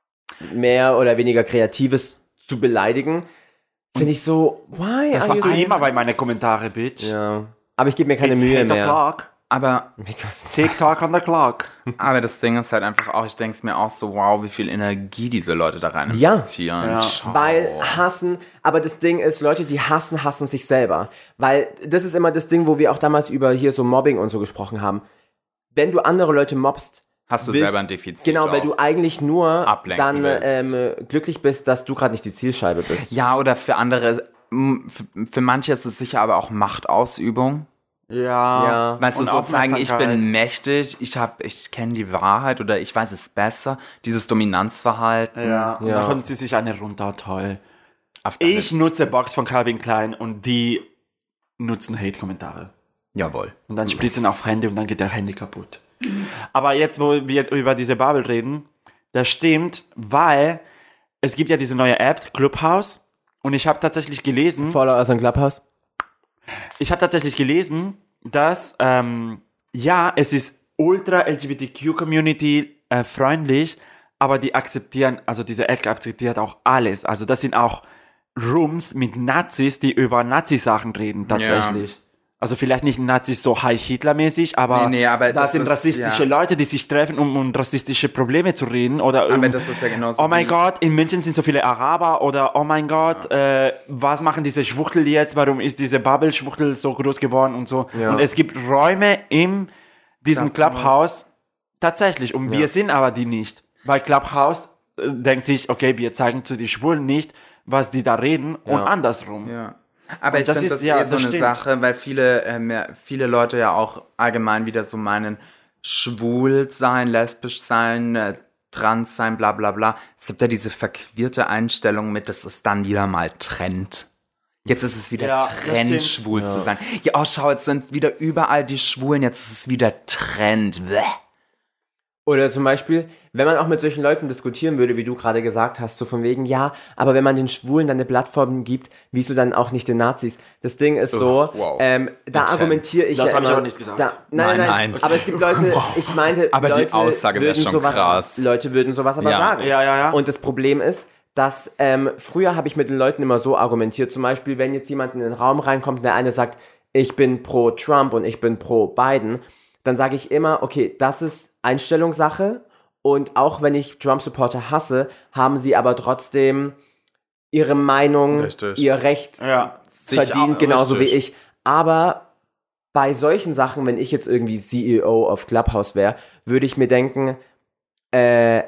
mehr oder weniger Kreatives zu beleidigen, finde ich so, why? Das are machst you du doing- immer bei meinen Kommentaren, Bitch. Ja. Aber ich gebe mir keine It's Mühe eight mehr. o'clock. aber, TikTok on the clock. aber das Ding ist halt einfach auch, ich denke es mir auch so, wow, wie viel Energie diese Leute da rein Ja. investieren. Ja. Ciao. Weil hassen, aber das Ding ist, Leute, die hassen, hassen sich selber. Weil das ist immer das Ding, wo wir auch damals über hier so Mobbing und so gesprochen haben. Wenn du andere Leute mobst, Hast du willst- selber ein Defizit. genau, weil auch. du eigentlich nur Ablenken dann willst. ähm, glücklich bist, dass du gerade nicht die Zielscheibe bist. Ja, oder für andere, m, für, für manche ist es sicher aber auch Machtausübung. Ja. Ja. Weißt du, Und sozusagen, ich Aufmerksamkeit. bin mächtig, ich hab, ich kenne die Wahrheit oder ich weiß es besser. Dieses Dominanzverhalten. Ja, und Ja. dann holen sie sich eine runter, toll. Auf deine- Ich nutze Box von Calvin Klein und die nutzen Hate-Kommentare. Jawohl. Und dann spritzen auf Handy und dann geht der Handy kaputt. Aber jetzt, wo wir über diese Bubble reden, das stimmt, weil es gibt ja diese neue App, Clubhouse. Und ich habe tatsächlich gelesen, Follow us on Clubhouse. ich habe tatsächlich gelesen, dass, ähm, ja, es ist ultra L G B T Q-Community äh, freundlich, aber die akzeptieren, also diese App akzeptiert auch alles. Also das sind auch Rooms mit Nazis, die über Nazi-Sachen reden, tatsächlich. Also vielleicht nicht Nazis so Heil Hitler-mäßig, aber, Nee, nee, aber das das sind ist, rassistische ja. Leute, die sich treffen, um, um rassistische Probleme zu reden. Oder um, Aber das ist ja genauso oh mein wie- Gott, in München sind so viele Araber. Oder oh mein Gott, äh, was machen diese Schwuchtel jetzt? Warum ist diese Bubble-Schwuchtel so groß geworden und so? Ja. Und es gibt Räume in diesem Clubhouse. Clubhouse, tatsächlich. Und Ja. wir sind aber die nicht. Weil Clubhouse äh, denkt sich, okay, wir zeigen zu den Schwulen nicht, was die da reden und Ja. andersrum. Ja. Aber Und ich das finde ist- das ja, eh so das eine stimmt. Sache, weil viele, ähm, ja, viele Leute ja auch allgemein wieder so meinen, schwul sein, lesbisch sein, äh, trans sein, bla bla bla. Es gibt ja diese verquirlte Einstellung mit, das ist dann wieder mal Trend. Jetzt ist es wieder Ja, das Trend, stimmt. schwul zu sein. Ja, oh, schau, jetzt sind wieder überall die Schwulen, jetzt ist es wieder Trend. Bäh. Oder zum Beispiel, wenn man auch mit solchen Leuten diskutieren würde, wie du gerade gesagt hast, so von wegen, ja, aber wenn man den Schwulen dann eine Plattform gibt, wieso dann auch nicht den Nazis? Das Ding ist so, Oh, wow. ähm, da Intense. argumentiere ich Das ja hab ich immer, aber nicht gesagt. Da, nein, Nein, nein, nein. aber es gibt Leute, ich meinte, Aber die Leute Aussage wär würden schon sowas, krass. Leute würden sowas aber Ja. sagen. Ja, ja, ja. Und das Problem ist, dass ähm, früher habe ich mit den Leuten immer so argumentiert, zum Beispiel, wenn jetzt jemand in den Raum reinkommt und der eine sagt, ich bin pro Trump und ich bin pro Biden, dann sage ich immer, okay, das ist Einstellungssache und auch wenn ich Trump-Supporter hasse, haben sie aber trotzdem ihre Meinung, Richtig. ihr Recht Ja. verdient, auch- genauso richtig. wie ich. Aber bei solchen Sachen, wenn ich jetzt irgendwie C E O of Clubhouse wäre, würde ich mir denken, äh,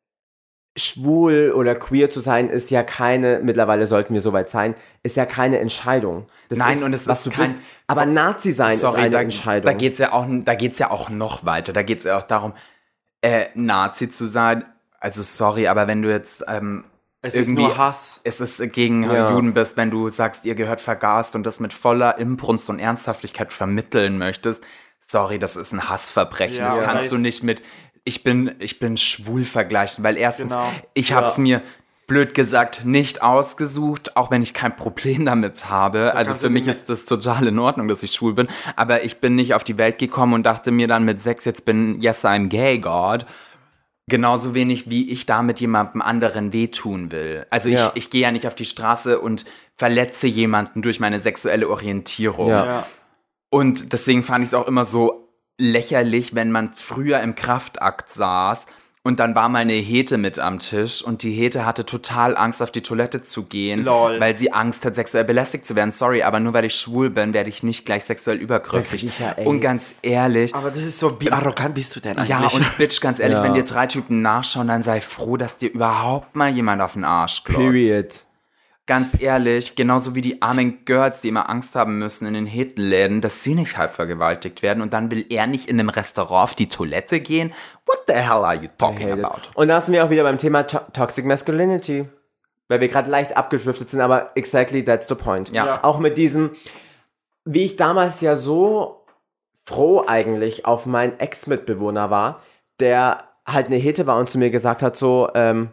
schwul oder queer zu sein ist ja keine, mittlerweile sollten wir soweit sein, ist ja keine Entscheidung. Das Nein, ist, und es was ist du kein- bist. Aber Nazi sein ist eine da, Entscheidung. Da geht's ja auch, da geht's ja auch noch weiter. Da geht's ja auch darum, äh, Nazi zu sein. Also sorry, aber wenn du jetzt ähm, Es ist nur Hass. Es ist gegen Ja. Juden bist, wenn du sagst, ihr gehört vergast und das mit voller Inbrunst und Ernsthaftigkeit vermitteln möchtest. Sorry, das ist ein Hassverbrechen. Ja, das da kannst du ist- nicht mit ich bin ich bin schwul vergleichen, weil erstens Genau. ich Ja. hab's mir blöd gesagt nicht ausgesucht, auch wenn ich kein Problem damit habe. Also kannst für du mich nicht- ist das total in Ordnung, dass ich schwul bin, aber ich bin nicht auf die Welt gekommen und dachte mir dann mit sechs, jetzt bin yes I'm gay God. Genauso wenig, wie ich damit jemandem anderen wehtun will. Also ich, Ja. ich gehe ja nicht auf die Straße und verletze jemanden durch meine sexuelle Orientierung. Ja. Ja. Und deswegen fand ich es auch immer so lächerlich, wenn man früher im Kraftakt saß und dann war meine Hete mit am Tisch und die Hete hatte total Angst, auf die Toilette zu gehen, Lol. weil sie Angst hat, sexuell belästigt zu werden. Sorry, aber nur weil ich schwul bin, werde ich nicht gleich sexuell übergriffig. Da krieg ich ja AIDS. Und ganz ehrlich, Aber das ist so, wie arrogant bist du denn eigentlich? ja, und Bitch, ganz ehrlich, Ja. wenn dir drei Typen nachschauen, dann sei froh, dass dir überhaupt mal jemand auf den Arsch klotzt. Period. Ganz ehrlich, genauso wie die armen Girls, die immer Angst haben müssen in den Hetenläden, dass sie nicht halb vergewaltigt werden und dann will er nicht in einem Restaurant auf die Toilette gehen. What the hell are you talking Hated. about? Und da sind wir auch wieder beim Thema to Toxic Masculinity. Weil wir gerade leicht abgeschriftet sind, aber exactly that's the point. Ja. Auch mit diesem, wie ich damals ja so froh eigentlich auf meinen Ex-Mitbewohner war, der halt eine Hete war und zu mir gesagt hat so, ähm,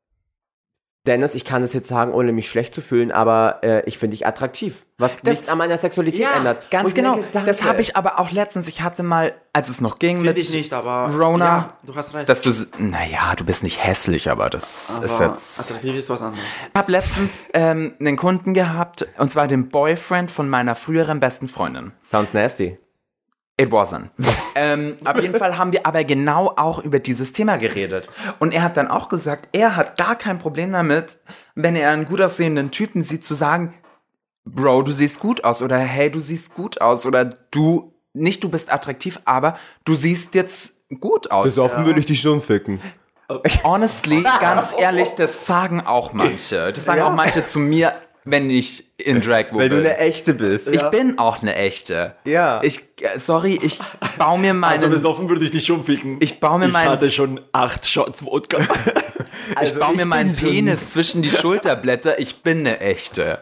Dennis, ich kann es jetzt sagen, ohne mich schlecht zu fühlen, aber äh, ich finde dich attraktiv. Was nichts an meiner Sexualität ändert. Wo Ganz ich mir genau. denke, danke. Das habe ich aber auch letztens, ich hatte mal, als es noch ging Finde mit ich nicht, aber... Rona, Ja, du hast recht. dass du, s- naja, du bist nicht hässlich, aber das ist aber jetzt... attraktiv ist was anderes. Ich habe letztens ähm, einen Kunden gehabt, und zwar den Boyfriend von meiner früheren besten Freundin. Sounds nasty. It wasn't. ähm, auf jeden Fall haben wir aber genau auch über dieses Thema geredet. Und er hat dann auch gesagt, er hat gar kein Problem damit, wenn er einen gut aussehenden Typen sieht, zu sagen, Bro, du siehst gut aus oder hey, du siehst gut aus oder du, nicht du bist attraktiv, aber du siehst jetzt gut aus. Besoffen würde ich dich schon ficken. Honestly, ganz ehrlich, das sagen auch manche. Das sagen Ja. auch manche zu mir, wenn ich in Drag Weil du bin. eine echte bist. Ich bin auch eine echte. Ja. Ich, äh, sorry, ich baue mir meinen... Also besoffen würde ich dich schon ficken. Ich baue mir ich meinen- hatte schon acht Shots Wodka. Ich Also baue mir ich meinen bin schon- Penis zwischen die Schulterblätter. Ich bin eine echte.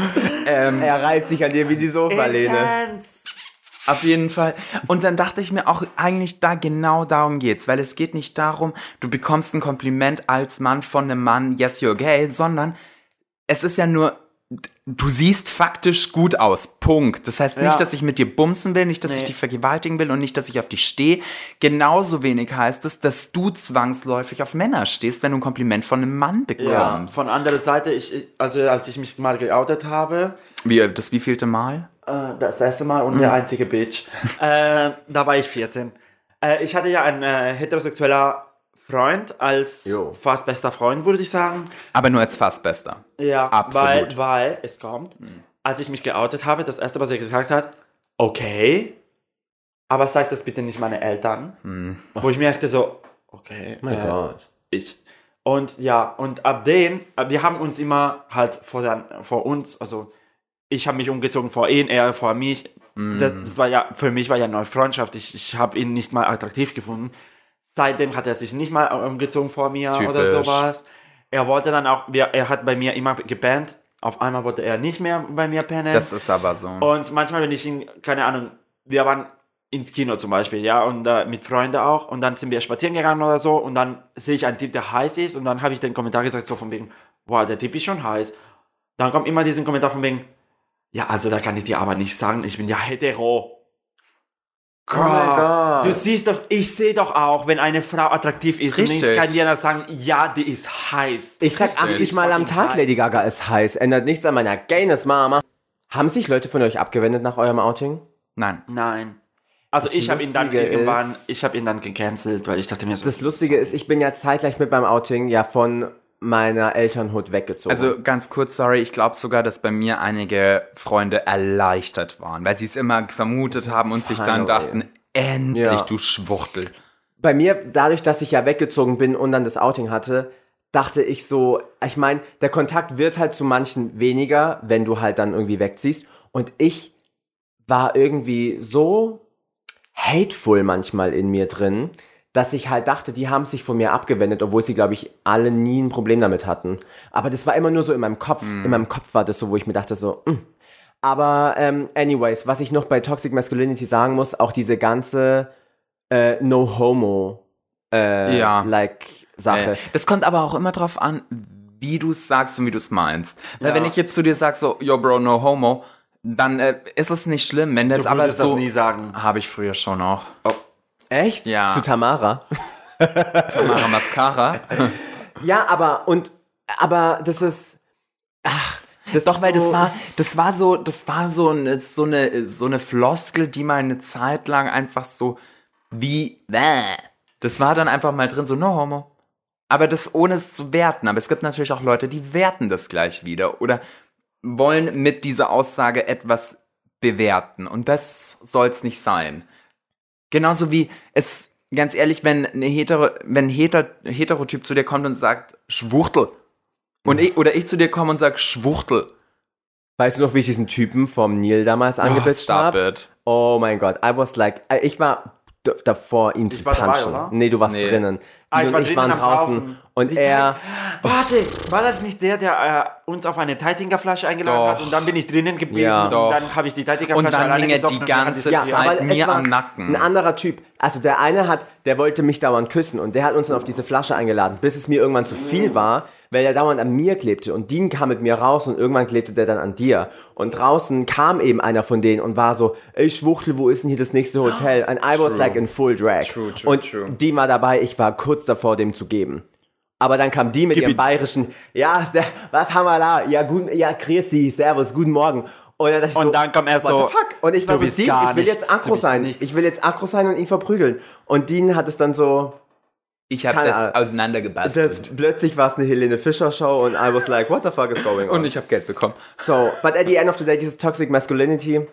Ähm, Er reibt sich an dir wie die Sofalehne. Intense. auf jeden Fall. Und dann dachte ich mir auch, eigentlich da genau darum geht's. Weil es geht nicht darum, du bekommst ein Kompliment als Mann von einem Mann, yes, you're gay, sondern es ist ja nur, du siehst faktisch gut aus. Punkt. Das heißt nicht, Ja. dass ich mit dir bumsen will, nicht, dass Nee. ich dich vergewaltigen will und nicht, dass ich auf dich stehe. Genauso wenig heißt es, dass du zwangsläufig auf Männer stehst, wenn du ein Kompliment von einem Mann Ja, bekommst. von anderer Seite, ich, ich- also als ich mich mal geoutet habe, Wie, das wievielte Mal? äh, das erste Mal und der einzige Bitch, äh, da war ich vierzehn. Äh, ich hatte ja einen äh, heterosexueller Freund als Jo. fast bester Freund, würde ich sagen. Aber nur als fast bester. Ja, Absolut. Weil, weil es kommt, als ich mich geoutet habe, das erste, was er gesagt hat, okay, aber sag das bitte nicht meine Eltern. Hm. Wo ich mir dachte so, okay, Mein äh, Gott. ich. Und ja, und ab dem, äh, wir haben uns immer halt vor, der, vor uns, also ich habe mich umgezogen vor ihn, er vor mich. Mm. Das, das war ja, für mich war ja eine neue Freundschaft. Ich, ich habe ihn nicht mal attraktiv gefunden. Seitdem hat er sich nicht mal umgezogen vor mir oder Typisch. sowas. Er wollte dann auch, wir, er hat bei mir immer gebannt. Auf einmal wollte er nicht mehr bei mir pennen. Das ist aber so. Und manchmal, wenn ich ihn, keine Ahnung, wir waren ins Kino zum Beispiel, ja, und äh, mit Freunden auch, und dann sind wir spazieren gegangen oder so, und dann sehe ich einen Typ, der heiß ist, und dann habe ich den Kommentar gesagt, so von wegen, wow, der Typ ist schon heiß. Dann kommt immer diesen Kommentar von wegen, ja, also da kann ich dir aber nicht sagen, ich bin ja hetero. Oh mein Gott. Du siehst doch, ich sehe doch auch, wenn eine Frau attraktiv ist, und Richtig. ich kann dir dann sagen, ja, die ist heiß. Ich sag Richtig. achtzig Mal am Tag, Lady Gaga ist heiß. Ändert nichts an meiner Gayness, Mama. Haben sich Leute von euch abgewendet nach eurem Outing? Nein. Nein. Also Das ich habe ihn dann Lustige irgendwann, ist- ich habe ihn dann gecancelt, weil ich dachte mir so, Das Lustige ist, ich bin ja zeitgleich mit meinem Outing ja von meiner Elternhut weggezogen. Also ganz kurz, sorry, ich glaube sogar, dass bei mir einige Freunde erleichtert waren, weil sie es immer vermutet haben und sich dann Finally. dachten, endlich, Ja. du Schwuchtel. bei mir, dadurch, dass ich ja weggezogen bin und dann das Outing hatte, dachte ich so, ich meine, der Kontakt wird halt zu manchen weniger, wenn du halt dann irgendwie wegziehst. Und ich war irgendwie so hateful manchmal in mir drin, dass ich halt dachte, die haben sich von mir abgewendet, obwohl sie, glaube ich, alle nie ein Problem damit hatten. Aber das war immer nur so in meinem Kopf. Mm. In meinem Kopf war das so, wo ich mir dachte so, mh. Aber ähm, anyways, was ich noch bei Toxic Masculinity sagen muss, auch diese ganze äh, No-Homo äh, Ja. like Sache. Äh, Das kommt aber auch immer drauf an, wie du es sagst und wie du es meinst. Weil Ja. wenn ich jetzt zu dir sag so, yo Bro, no homo, dann äh, ist es nicht schlimm. Wenn Du jetzt aber würdest das so, nie sagen. habe ich früher schon auch. Echt? Ja. Zu Tamara? Tamara Mascara. Ja, aber und aber das ist ach, das Doch, ist weil so, das war, das war so, das war so eine, so eine, so eine Floskel, die mal eine Zeit lang einfach so wie, bäh. Das war dann einfach mal drin, so no homo. Aber das ohne es zu werten. Aber es gibt natürlich auch Leute, die werten das gleich wieder oder wollen mit dieser Aussage etwas bewerten. Und das soll's nicht sein. Genauso wie es, ganz ehrlich, wenn eine Hetero, wenn ein Heter, Heterotyp zu dir kommt und sagt, Schwuchtel. Und ich, oder ich zu dir komme und sag, Schwuchtel. Weißt du noch, wie ich diesen Typen vom Nil damals angebitscht stop habe? it. Oh mein Gott, I was like, äh, ich war d- davor, ihn Ich zu war dabei, punchen. oder? Nee, du warst Nee. drinnen. Ah, Ihn ich war und ich drinnen waren am draußen Saufen. und Die er, Warte, war das nicht der, der äh, uns auf eine Teitinger-Flasche eingeladen Doch. hat und dann bin ich drinnen gewesen Ja. und Doch. dann habe ich die Und Teitinger-Flasche dann alleine hing er gesoffen die und wir haben ganze diskutiert. Zeit aber es mir war am Nacken. ein anderer Typ. Also der eine hat, der wollte mich dauernd küssen und der hat uns dann auf diese Flasche eingeladen, bis es mir irgendwann zu viel war, weil er dauernd an mir klebte und Dean kam mit mir raus und irgendwann klebte der dann an dir. Und draußen kam eben einer von denen und war so, ey Schwuchtel, wo ist denn hier das nächste Hotel? And I was like in full drag. True, true, und true. Dean war dabei, ich war kurz davor, dem zu geben. Aber dann kam die mit ihrem bayerischen, ja, se- was haben wir da? Ja, gut, ja, grüß Sie, servus, guten Morgen. Und dann, dachte ich Und so, dann kam er what so, the fuck? Und ich war du so, bist Dean, gar ich will nichts, jetzt du aggro bist sein. nichts. Ich will jetzt aggro sein und ihn verprügeln. Und Dean hat es dann so, Ich habe Keine das Ahnung. auseinandergebastelt. das, plötzlich war es eine Helene Fischer Show und I was like, what the fuck is going on? Und ich habe Geld bekommen. So, but at the end of the day, dieses Toxic Masculinity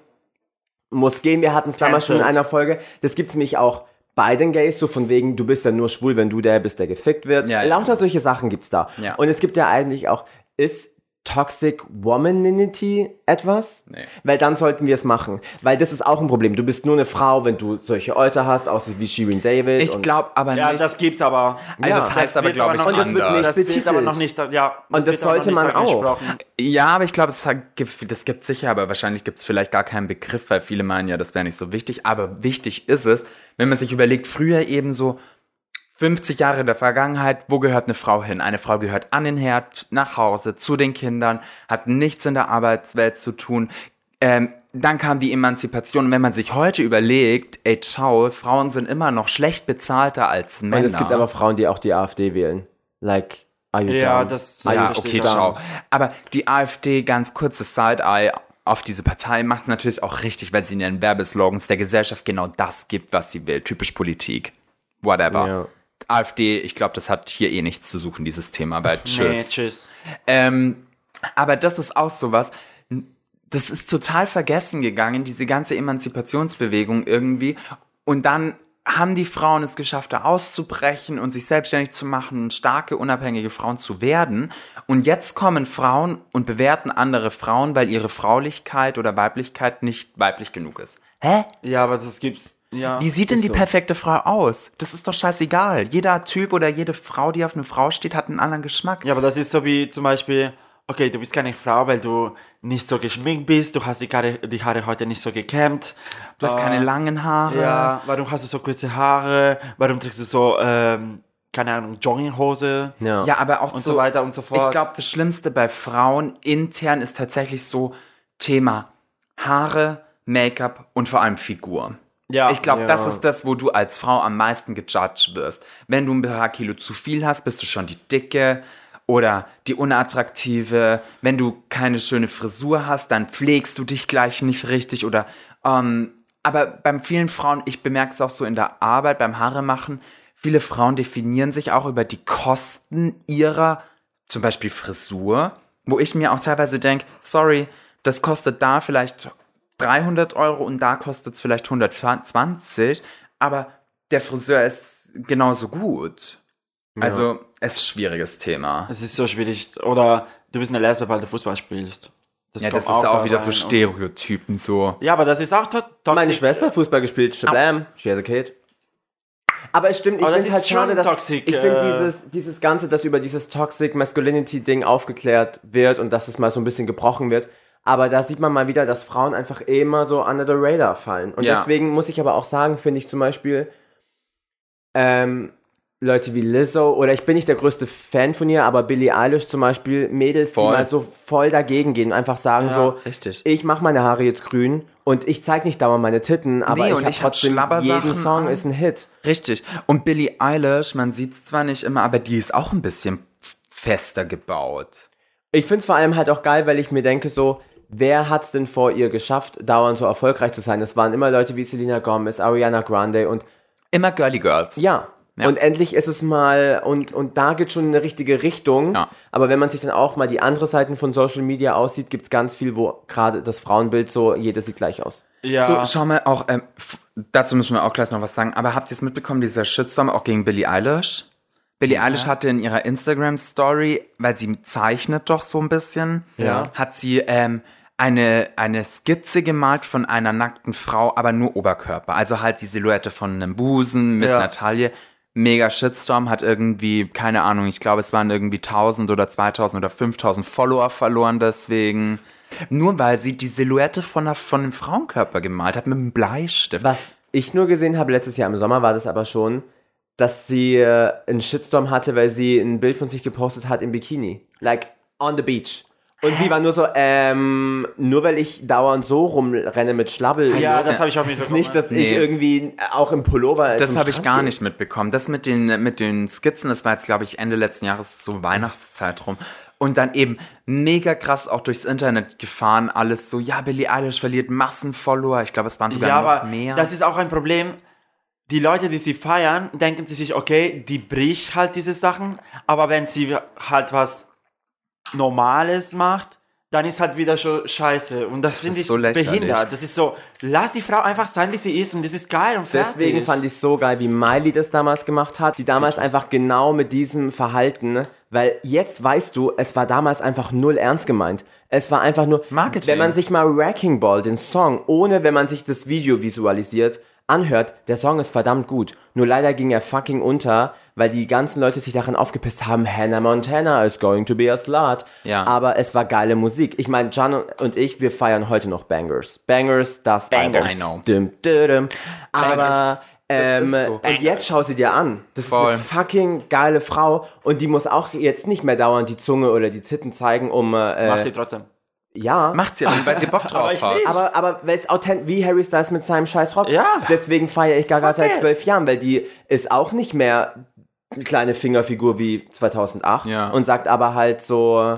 muss gehen. Wir hatten es damals schon in Cancelled. einer Folge. Das gibt's nämlich auch bei den Gays, so von wegen, du bist ja nur schwul, wenn du der bist, der gefickt wird. Ja, ja. Lauter solche Sachen gibt's da. Ja. Und es gibt ja eigentlich auch, ist Toxic Womaninity etwas? Nee. Weil dann sollten wir es machen. Weil das ist auch ein Problem. Du bist nur eine Frau, wenn du solche Euter hast, aussieht wie Shirin David. Ich und- glaube aber Ja, nicht. das gibt's aber. also Ja. das heißt aber, wird glaube ich, aber noch- Und das wird anders. nicht Das wird betitelt. aber noch nicht, ja. Und das wird aber sollte noch man nicht auch. angesprochen. Ja, aber ich glaube, es hat, gef- das gibt sicher, aber wahrscheinlich gibt es vielleicht gar keinen Begriff, weil viele meinen ja, das wäre nicht so wichtig. Aber wichtig ist es, wenn man sich überlegt, früher eben so fünfzig Jahre der Vergangenheit, wo gehört eine Frau hin? Eine Frau gehört an den Herd, nach Hause, zu den Kindern, hat nichts in der Arbeitswelt zu tun. Ähm, dann kam die Emanzipation. Und wenn man sich heute überlegt, ey, ciao, Frauen sind immer noch schlecht bezahlter als Männer. Und es gibt aber Frauen, die auch die AfD wählen. Like, are you Ja, down? das- Are ja, you Ja, verstehe okay, ich auch. ciao. Aber die AfD, ganz kurzes Side-Eye auf diese Partei, macht es natürlich auch richtig, weil sie in ihren Werbeslogans der Gesellschaft genau das gibt, was sie will. Typisch Politik. Whatever. Ja. AfD, ich glaube, das hat hier eh nichts zu suchen, dieses Thema. Aber tschüss. Nee, tschüss. Ähm, aber das ist auch sowas. Das ist total vergessen gegangen, diese ganze Emanzipationsbewegung irgendwie. Und dann haben die Frauen es geschafft, da auszubrechen und sich selbstständig zu machen und starke, unabhängige Frauen zu werden. Und jetzt kommen Frauen und bewerten andere Frauen, weil ihre Fraulichkeit oder Weiblichkeit nicht weiblich genug ist. Hä? Ja, aber das gibt's, ja. Wie sieht denn ist die so. perfekte Frau aus? Das ist doch scheißegal. Jeder Typ oder jede Frau, die auf eine Frau steht, hat einen anderen Geschmack. Ja, aber das ist so wie zum Beispiel, okay, du bist keine Frau, weil du nicht so geschminkt bist, du hast die Haare, die Haare heute nicht so gekämmt. Du hast Äh, keine langen Haare. Ja, warum hast du so kurze Haare? Warum trägst du so, ähm, keine Ahnung, Jogginghose? Ja. Ja, aber auch Und so, so weiter und so fort. Ich glaube, das Schlimmste bei Frauen intern ist tatsächlich so Thema Haare, Make-up und vor allem Figur. Ja. Ich glaube, Ja. das ist das, wo du als Frau am meisten gejudged wirst. Wenn du ein paar Kilo zu viel hast, bist du schon die Dicke oder die Unattraktive. Wenn du keine schöne Frisur hast, dann pflegst du dich gleich nicht richtig oder, ähm, aber beim vielen Frauen, ich bemerke es auch so in der Arbeit, beim Haare machen, viele Frauen definieren sich auch über die Kosten ihrer, zum Beispiel Frisur, wo ich mir auch teilweise denke, sorry, das kostet da vielleicht dreihundert Euro und da kostet es vielleicht hundertzwanzig, aber der Friseur ist genauso gut. Also, es ist ein schwieriges Thema. Es ist so schwierig. Oder du bist eine Lesbe, weil du Fußball spielst. Ja, kommt das ist auch da wieder rein. so Stereotypen so. Ja, aber das ist auch to toxisch. Meine Schwester hat Fußball gespielt, Shabam, she has a kid. Aber es stimmt, ich Aber das finde halt ist schon schade, dass toxic, ich finde äh, dieses, dieses Ganze, dass über dieses Toxic Masculinity Ding aufgeklärt wird und dass es mal so ein bisschen gebrochen wird. Aber da sieht man mal wieder, dass Frauen einfach immer so under the radar fallen. Und Ja. deswegen muss ich aber auch sagen, finde ich zum Beispiel, ähm, Leute wie Lizzo, oder ich bin nicht der größte Fan von ihr, aber Billie Eilish zum Beispiel, Mädels, Voll. die mal so voll dagegen gehen und einfach sagen Ja, so, richtig. ich mache meine Haare jetzt grün und ich zeige nicht dauernd meine Titten, aber Nee, ich und habe ich hab trotzdem, Schlabbersachen jeden Song an. ist ein Hit. Richtig. Und Billie Eilish, man sieht es zwar nicht immer, aber die ist auch ein bisschen f- fester gebaut. Ich find's vor allem halt auch geil, weil ich mir denke so, wer hat's denn vor ihr geschafft, dauernd so erfolgreich zu sein? Es waren immer Leute wie Selena Gomez, Ariana Grande und Immer Girly Girls. ja. Ja. Und endlich ist es mal, und, und da geht schon in eine richtige Richtung. Ja. Aber wenn man sich dann auch mal die andere Seiten von Social Media aussieht, gibt's ganz viel, wo gerade das Frauenbild so, jeder sieht gleich aus. Ja. So, schau mal, auch, ähm, f- dazu müssen wir auch gleich noch was sagen, aber habt ihr es mitbekommen, dieser Shitstorm auch gegen Billie Eilish? Billie Eilish hatte in ihrer Instagram-Story, weil sie zeichnet doch so ein bisschen, Ja. hat sie ähm, eine, eine Skizze gemalt von einer nackten Frau, aber nur Oberkörper. Also halt die Silhouette von einem Busen mit Ja. einer Taille. Mega Shitstorm, hat irgendwie, keine Ahnung, ich glaube, es waren irgendwie tausend oder zweitausend oder fünftausend Follower verloren deswegen. Nur weil sie die Silhouette von, einer, von einem Frauenkörper gemalt hat mit einem Bleistift. Was ich nur gesehen habe, letztes Jahr im Sommer war das aber schon, dass sie äh, einen Shitstorm hatte, weil sie ein Bild von sich gepostet hat im Bikini. Like, on the beach. Und sie war nur so, ähm, nur weil ich dauernd so rumrenne mit Schlabbel. Ja, ist das habe ich auch es mitbekommen. nicht, dass ich Nee. irgendwie auch im Pullover Das zum habe ich Strand gar gehe. nicht mitbekommen. Das mit den, mit den Skizzen, das war jetzt, glaube ich, Ende letzten Jahres, so Weihnachtszeit rum. Und dann eben mega krass auch durchs Internet gefahren, alles so, ja, Billie Eilish verliert Massenfollower. Ich glaube, es waren sogar Ja, noch aber mehr. das ist auch ein Problem. Die Leute, die sie feiern, denken sie sich, okay, die bricht halt diese Sachen, aber wenn sie halt was Normales macht, dann ist halt wieder schon scheiße. Und das, Das finde ist ich so lächerlich. behindert. Das ist so, lass die Frau einfach sein, wie sie ist und das ist geil und fertig. Deswegen fand ich so geil, wie Miley das damals gemacht hat. Die damals Zitrus. einfach genau mit diesem Verhalten, weil jetzt weißt du, es war damals einfach null ernst gemeint. Es war einfach nur, Marketing. wenn man sich mal Wrecking Ball, den Song, ohne wenn man sich das Video visualisiert, anhört, der Song ist verdammt gut. Nur leider ging er fucking unter, weil die ganzen Leute sich daran aufgepisst haben, Hannah Montana is going to be a slut. Ja. Aber es war geile Musik. Ich meine, Can und ich, wir feiern heute noch Bangers. Bangers, das Bangers. Album. I know. Dum, dum, dum. Aber Bangers. ähm, Das ist so. und jetzt schau sie dir an. Das Voll. ist eine fucking geile Frau und die muss auch jetzt nicht mehr dauernd die Zunge oder die Titten zeigen, um äh, Mach sie trotzdem. ja. Macht sie, weil sie Bock drauf Aber ich hat. nicht. Aber, aber weil es authentisch, wie Harry Styles mit seinem scheiß Rock. Ja. Deswegen feiere ich Gaga seit it. zwölf Jahren, weil die ist auch nicht mehr eine kleine Fingerfigur wie zweitausendacht Ja. und sagt aber halt so,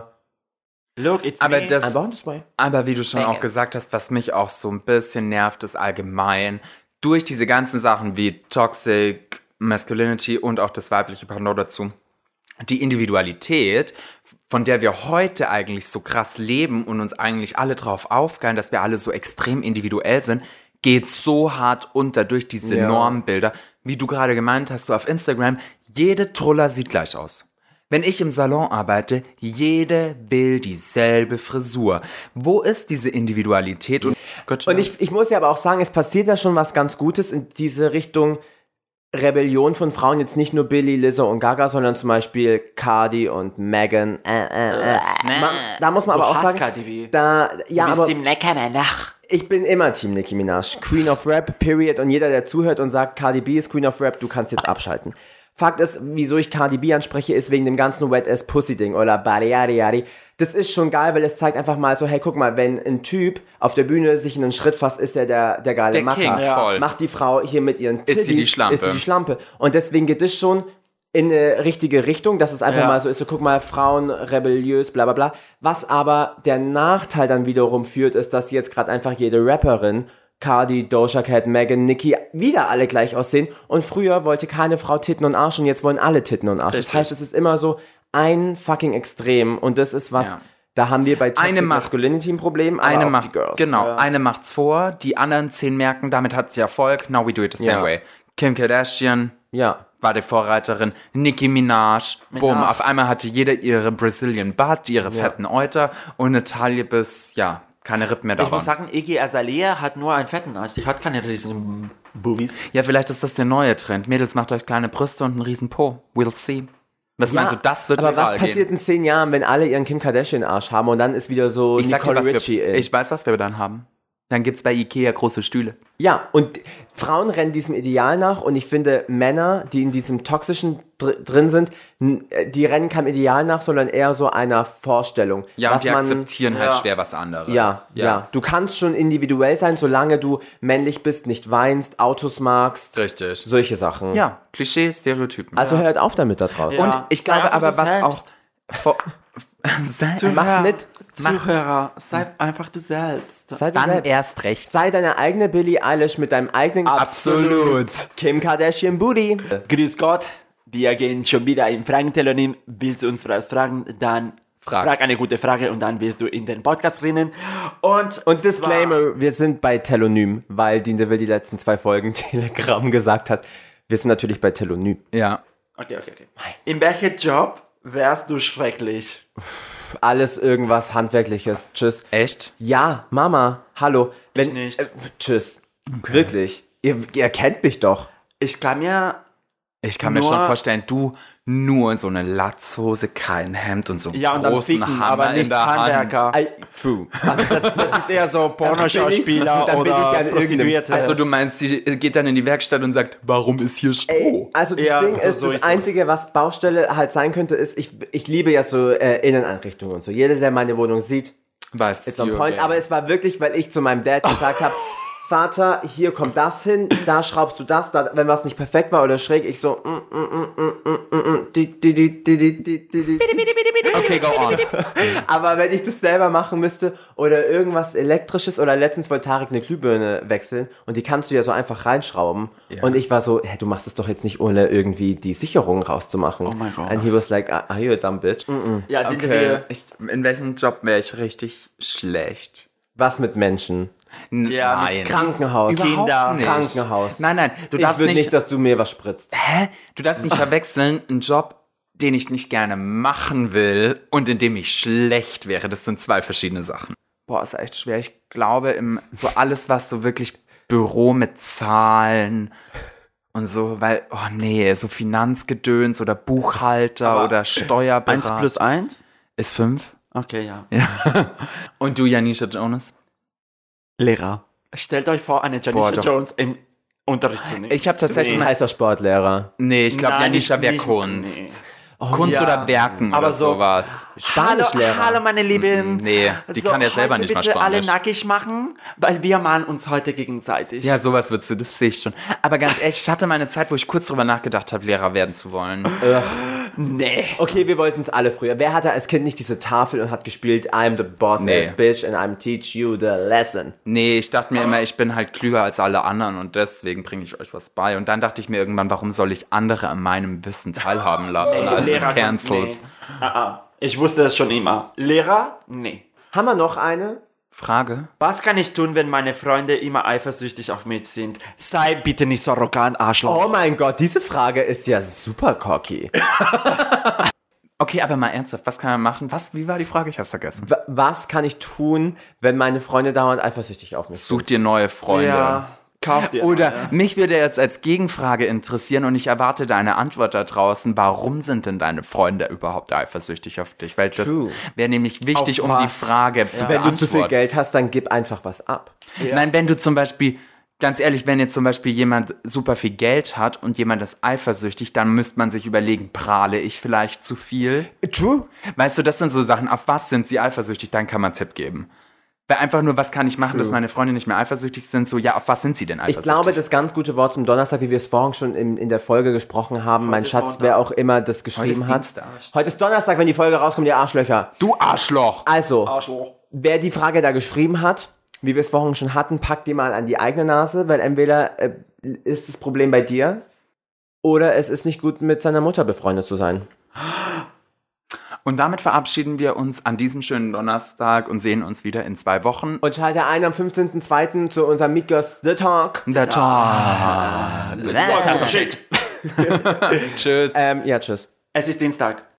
Look, it's Aber me. das- I'm born this way. Aber wie du schon Bangers. auch gesagt hast, was mich auch so ein bisschen nervt, ist allgemein, durch diese ganzen Sachen wie Toxic Masculinity und auch das weibliche Pendant dazu, die Individualität, von der wir heute eigentlich so krass leben und uns eigentlich alle drauf aufgeilen, dass wir alle so extrem individuell sind, geht so hart unter durch diese Ja. Normbilder. Wie du gerade gemeint hast, so auf Instagram, jede Truller sieht gleich aus. Wenn ich im Salon arbeite, jede will dieselbe Frisur. Wo ist diese Individualität? Und, Gott, Und ich, ich muss ja aber auch sagen, es passiert ja schon was ganz Gutes in diese Richtung Rebellion von Frauen, jetzt nicht nur Billie, Lizzo und Gaga, sondern zum Beispiel Cardi und Megan. Äh, äh, äh. Man, da muss man Du aber auch hasst sagen, Cardi B. da, ja, Du bist aber dem Leckermann nach. ich bin immer Team Nicki Minaj. Queen of Rap, period. Und jeder, der zuhört und sagt, Cardi B ist Queen of Rap, du kannst jetzt abschalten. Fakt ist, wieso ich Cardi B anspreche, ist wegen dem ganzen Wet-Ass-Pussy-Ding oder Bari Yari Yari. Das ist schon geil, weil es zeigt einfach mal so, hey, guck mal, wenn ein Typ auf der Bühne sich in einen Schritt fasst, ist er der, der geile Der Macker. King, voll. Macht die Frau hier mit ihren Ist sie Titties, die Schlampe. Ist sie die Schlampe. Und deswegen geht es schon in eine richtige Richtung, dass es einfach Ja. mal so ist, so guck mal, Frauen rebelliös, bla bla bla. Was aber der Nachteil dann wiederum führt, ist, dass jetzt gerade einfach jede Rapperin, Cardi, Doja Cat, Megan, Nicki, wieder alle gleich aussehen. Und früher wollte keine Frau Titten und Arsch und jetzt wollen alle Titten und Arsch. Richtig. Das heißt, es ist immer so ein fucking Extrem und das ist was, Ja. da haben wir bei Toxic Eine macht- Masculinity ein Problem, aber eine auch macht, die Girls. genau, Ja. eine macht's vor, die anderen zehn merken, damit hat sie Erfolg, now we do it the same Ja. way. Kim Kardashian Ja. war die Vorreiterin, Nicki Minaj, bumm, Minaj. auf einmal hatte jeder ihre Brazilian Butt, ihre fetten Euter und eine Taille bis, ja, keine Rippen mehr da Ich muss waren. sagen, Iggy Azalea hat nur einen fetten Arsch. Die hat keine riesigen Boobies. Ja, vielleicht ist das der neue Trend. Mädels, macht euch kleine Brüste und einen riesen Po. We'll see. Was meinst du, das wird aber viral was passiert gehen? in zehn Jahren, wenn alle ihren Kim Kardashian-Arsch haben und dann ist wieder so Ich sag dir, Nicole was Richie wir, in? ich weiß, was wir dann haben. Dann gibt's bei Ikea große Stühle. Ja, und Frauen rennen diesem Ideal nach und ich finde, Männer, die in diesem Toxischen dr drin sind, n- äh, die rennen keinem Ideal nach, sondern eher so einer Vorstellung. Ja, und was die man, akzeptieren halt ja. schwer was anderes. ja, ja, Du kannst schon individuell sein, solange du männlich bist, nicht weinst, Autos magst, Richtig. solche Sachen. Ja, Klischee, Stereotypen. Also hört auf damit da draußen. Ja. und ich Sei glaube einfach aber, du was selbst. auch... Vor, sei, Mach's mit. Zuhörer, sei einfach du selbst. Sei du dann selbst. erst recht. Sei deine eigene Billie Eilish mit deinem eigenen Absolut. Kim Kardashian Booty. Grüß Gott, wir gehen schon wieder im Fragentelonym. Willst du uns was fragen, dann Frag. frag eine gute Frage und dann wirst du in den Podcast drinnen. Und, Und Disclaimer, wir sind bei Telonym, weil Dien will die letzten zwei Folgen Telegram gesagt hat. Wir sind natürlich bei Telonym. Ja. Okay, okay, okay. In welchem Job wärst du schrecklich? Alles irgendwas Handwerkliches. Tschüss. Echt? Ja, Mama, hallo. Wenn, nicht. Äh, tschüss. Wirklich. Ihr, ihr kennt mich doch. Ich kann mir... Ich kann mir Nur- schon vorstellen, du nur so eine Latzhose, kein Hemd und so einen Ja, und dann großen ficken, Hammer aber in nicht der Handwerker. I, true. Also das, das ist eher so Pornoschauspieler Dann bin ich ja oder in irgendeinem Prostituierte. Film. Achso, du meinst, sie geht dann in die Werkstatt und sagt, warum ist hier Stroh? Ey, also das Ja, Ding so- ist, so das ist das. Einzige, was Baustelle halt sein könnte, ist, ich, ich liebe ja so äh, Inneneinrichtungen und so. Jeder, der meine Wohnung sieht, Weiß ist on point. Aber es war wirklich, weil ich zu meinem Dad gesagt habe, Vater, hier kommt das hin, da schraubst du das, da, wenn was nicht perfekt war oder schräg, ich so, mm, mm, mm, mm, mm, mm, di, di, di, di, di, di, di, di. Okay, go on. Aber wenn ich das selber machen müsste oder irgendwas Elektrisches oder letztens wollte Tarek eine Glühbirne wechseln und die kannst du ja so einfach reinschrauben. Ja. Und ich war so, hä, du machst das doch jetzt nicht, ohne irgendwie die Sicherung rauszumachen. Oh mein Gott. And he was like, are you a dumb bitch? Mm-mm. Ja, die Okay. wir, Ich, in welchem Job wäre ich richtig schlecht? Was mit Menschen? N- Ja, mit nein. Krankenhaus. Überhaupt Kinder. nicht. Krankenhaus. Nein, nein, du Ich darfst will nicht, nicht, dass du mir was spritzt. hä? Du darfst nicht verwechseln, einen Job, den ich nicht gerne machen will und in dem ich schlecht wäre. Das sind zwei verschiedene Sachen. Boah, ist echt schwer. Ich glaube, im, so alles, was so wirklich Büro mit Zahlen und so, weil, oh nee, so Finanzgedöns oder Buchhalter Aber oder Steuerberater. eins plus eins? ist fünf. Okay, ja. Ja. Und du, Janisha Jonas? Lehrer. Stellt euch vor, eine Boah, Janisha doch. Jones im Unterricht zu nehmen. Ich habe tatsächlich Ein mal, heißer Sportlehrer. nee, ich glaube, Nein, Janisha nicht- wäre nicht- Kunst. nee. Kunst ja. oder Werken Aber oder so- sowas. Spanischlehrer. Hallo, hallo meine Lieben. Nee, die kann jetzt selber heute nicht mal bitte alle Spanisch. nackig machen, weil wir malen uns heute gegenseitig. Ja, sowas würdest du, das sehe ich schon. Aber ganz ehrlich, ich hatte mal eine Zeit, wo ich kurz drüber nachgedacht habe, Lehrer werden zu wollen. Nee. Okay, wir wollten es alle früher. Wer hatte als Kind nicht diese Tafel und hat gespielt, I'm the boss Nee. ass bitch and I'm teach you the lesson? Nee, ich dachte mir immer, ich bin halt klüger als alle anderen und deswegen bringe ich euch was bei. Und dann dachte ich mir irgendwann, warum soll ich andere an meinem Wissen teilhaben lassen? Also Lehrer cancelled. Nee. Ah, ah. Ich wusste das schon immer. Lehrer? Nee. Haben wir noch eine? Frage? Was kann ich tun, wenn meine Freunde immer eifersüchtig auf mich sind? Sei bitte nicht so arrogant, Arschloch. Oh mein Gott, diese Frage ist ja super cocky. Okay, aber mal ernsthaft, was kann man machen? Was, wie war die Frage? Ich hab's vergessen. W- Was kann ich tun, wenn meine Freunde dauernd eifersüchtig auf mich sind? Such dir neue Freunde. Ja, kauf dir. Oder eine. mich würde jetzt als Gegenfrage interessieren und ich erwarte deine Antwort da draußen. Warum sind denn deine Freunde überhaupt eifersüchtig auf dich? Weil das True. wäre nämlich wichtig, Auf um die was? Frage zu Wenn du zu viel beantworten. Geld hast, dann gib einfach was ab. Nein, wenn du zum Beispiel, ganz ehrlich, wenn jetzt zum Beispiel jemand super viel Geld hat und jemand ist eifersüchtig, dann müsste man sich überlegen, prahle ich vielleicht zu viel? True. Weißt du, das sind so Sachen, auf was sind sie eifersüchtig? Dann kann man einen Tipp geben. Weil einfach nur, was kann ich machen, True. dass meine Freunde nicht mehr eifersüchtig sind? So, ja, auf was sind sie denn eifersüchtig? Ich glaube, das ganz gute Wort zum Donnerstag, wie wir es vorhin schon in, in der Folge gesprochen haben, mein ist Schatz, Montag. wer auch immer das geschrieben ist hat. Dienstag. Heute ist Donnerstag, wenn die Folge rauskommt, ihr Arschlöcher. Du Arschloch! Also, Arschloch. wer die Frage da geschrieben hat, wie wir es vorhin schon hatten, pack die mal an die eigene Nase, weil entweder äh, ist das Problem bei dir oder es ist nicht gut, mit seiner Mutter befreundet zu sein. Und damit verabschieden wir uns an diesem schönen Donnerstag und sehen uns wieder in zwei Wochen. Und schalte ein am fünfzehnten zweiten zu unserem Meet Girls The Talk. Der Talk. Shit. Tschüss. Ähm, ja, tschüss. Es ist Dienstag.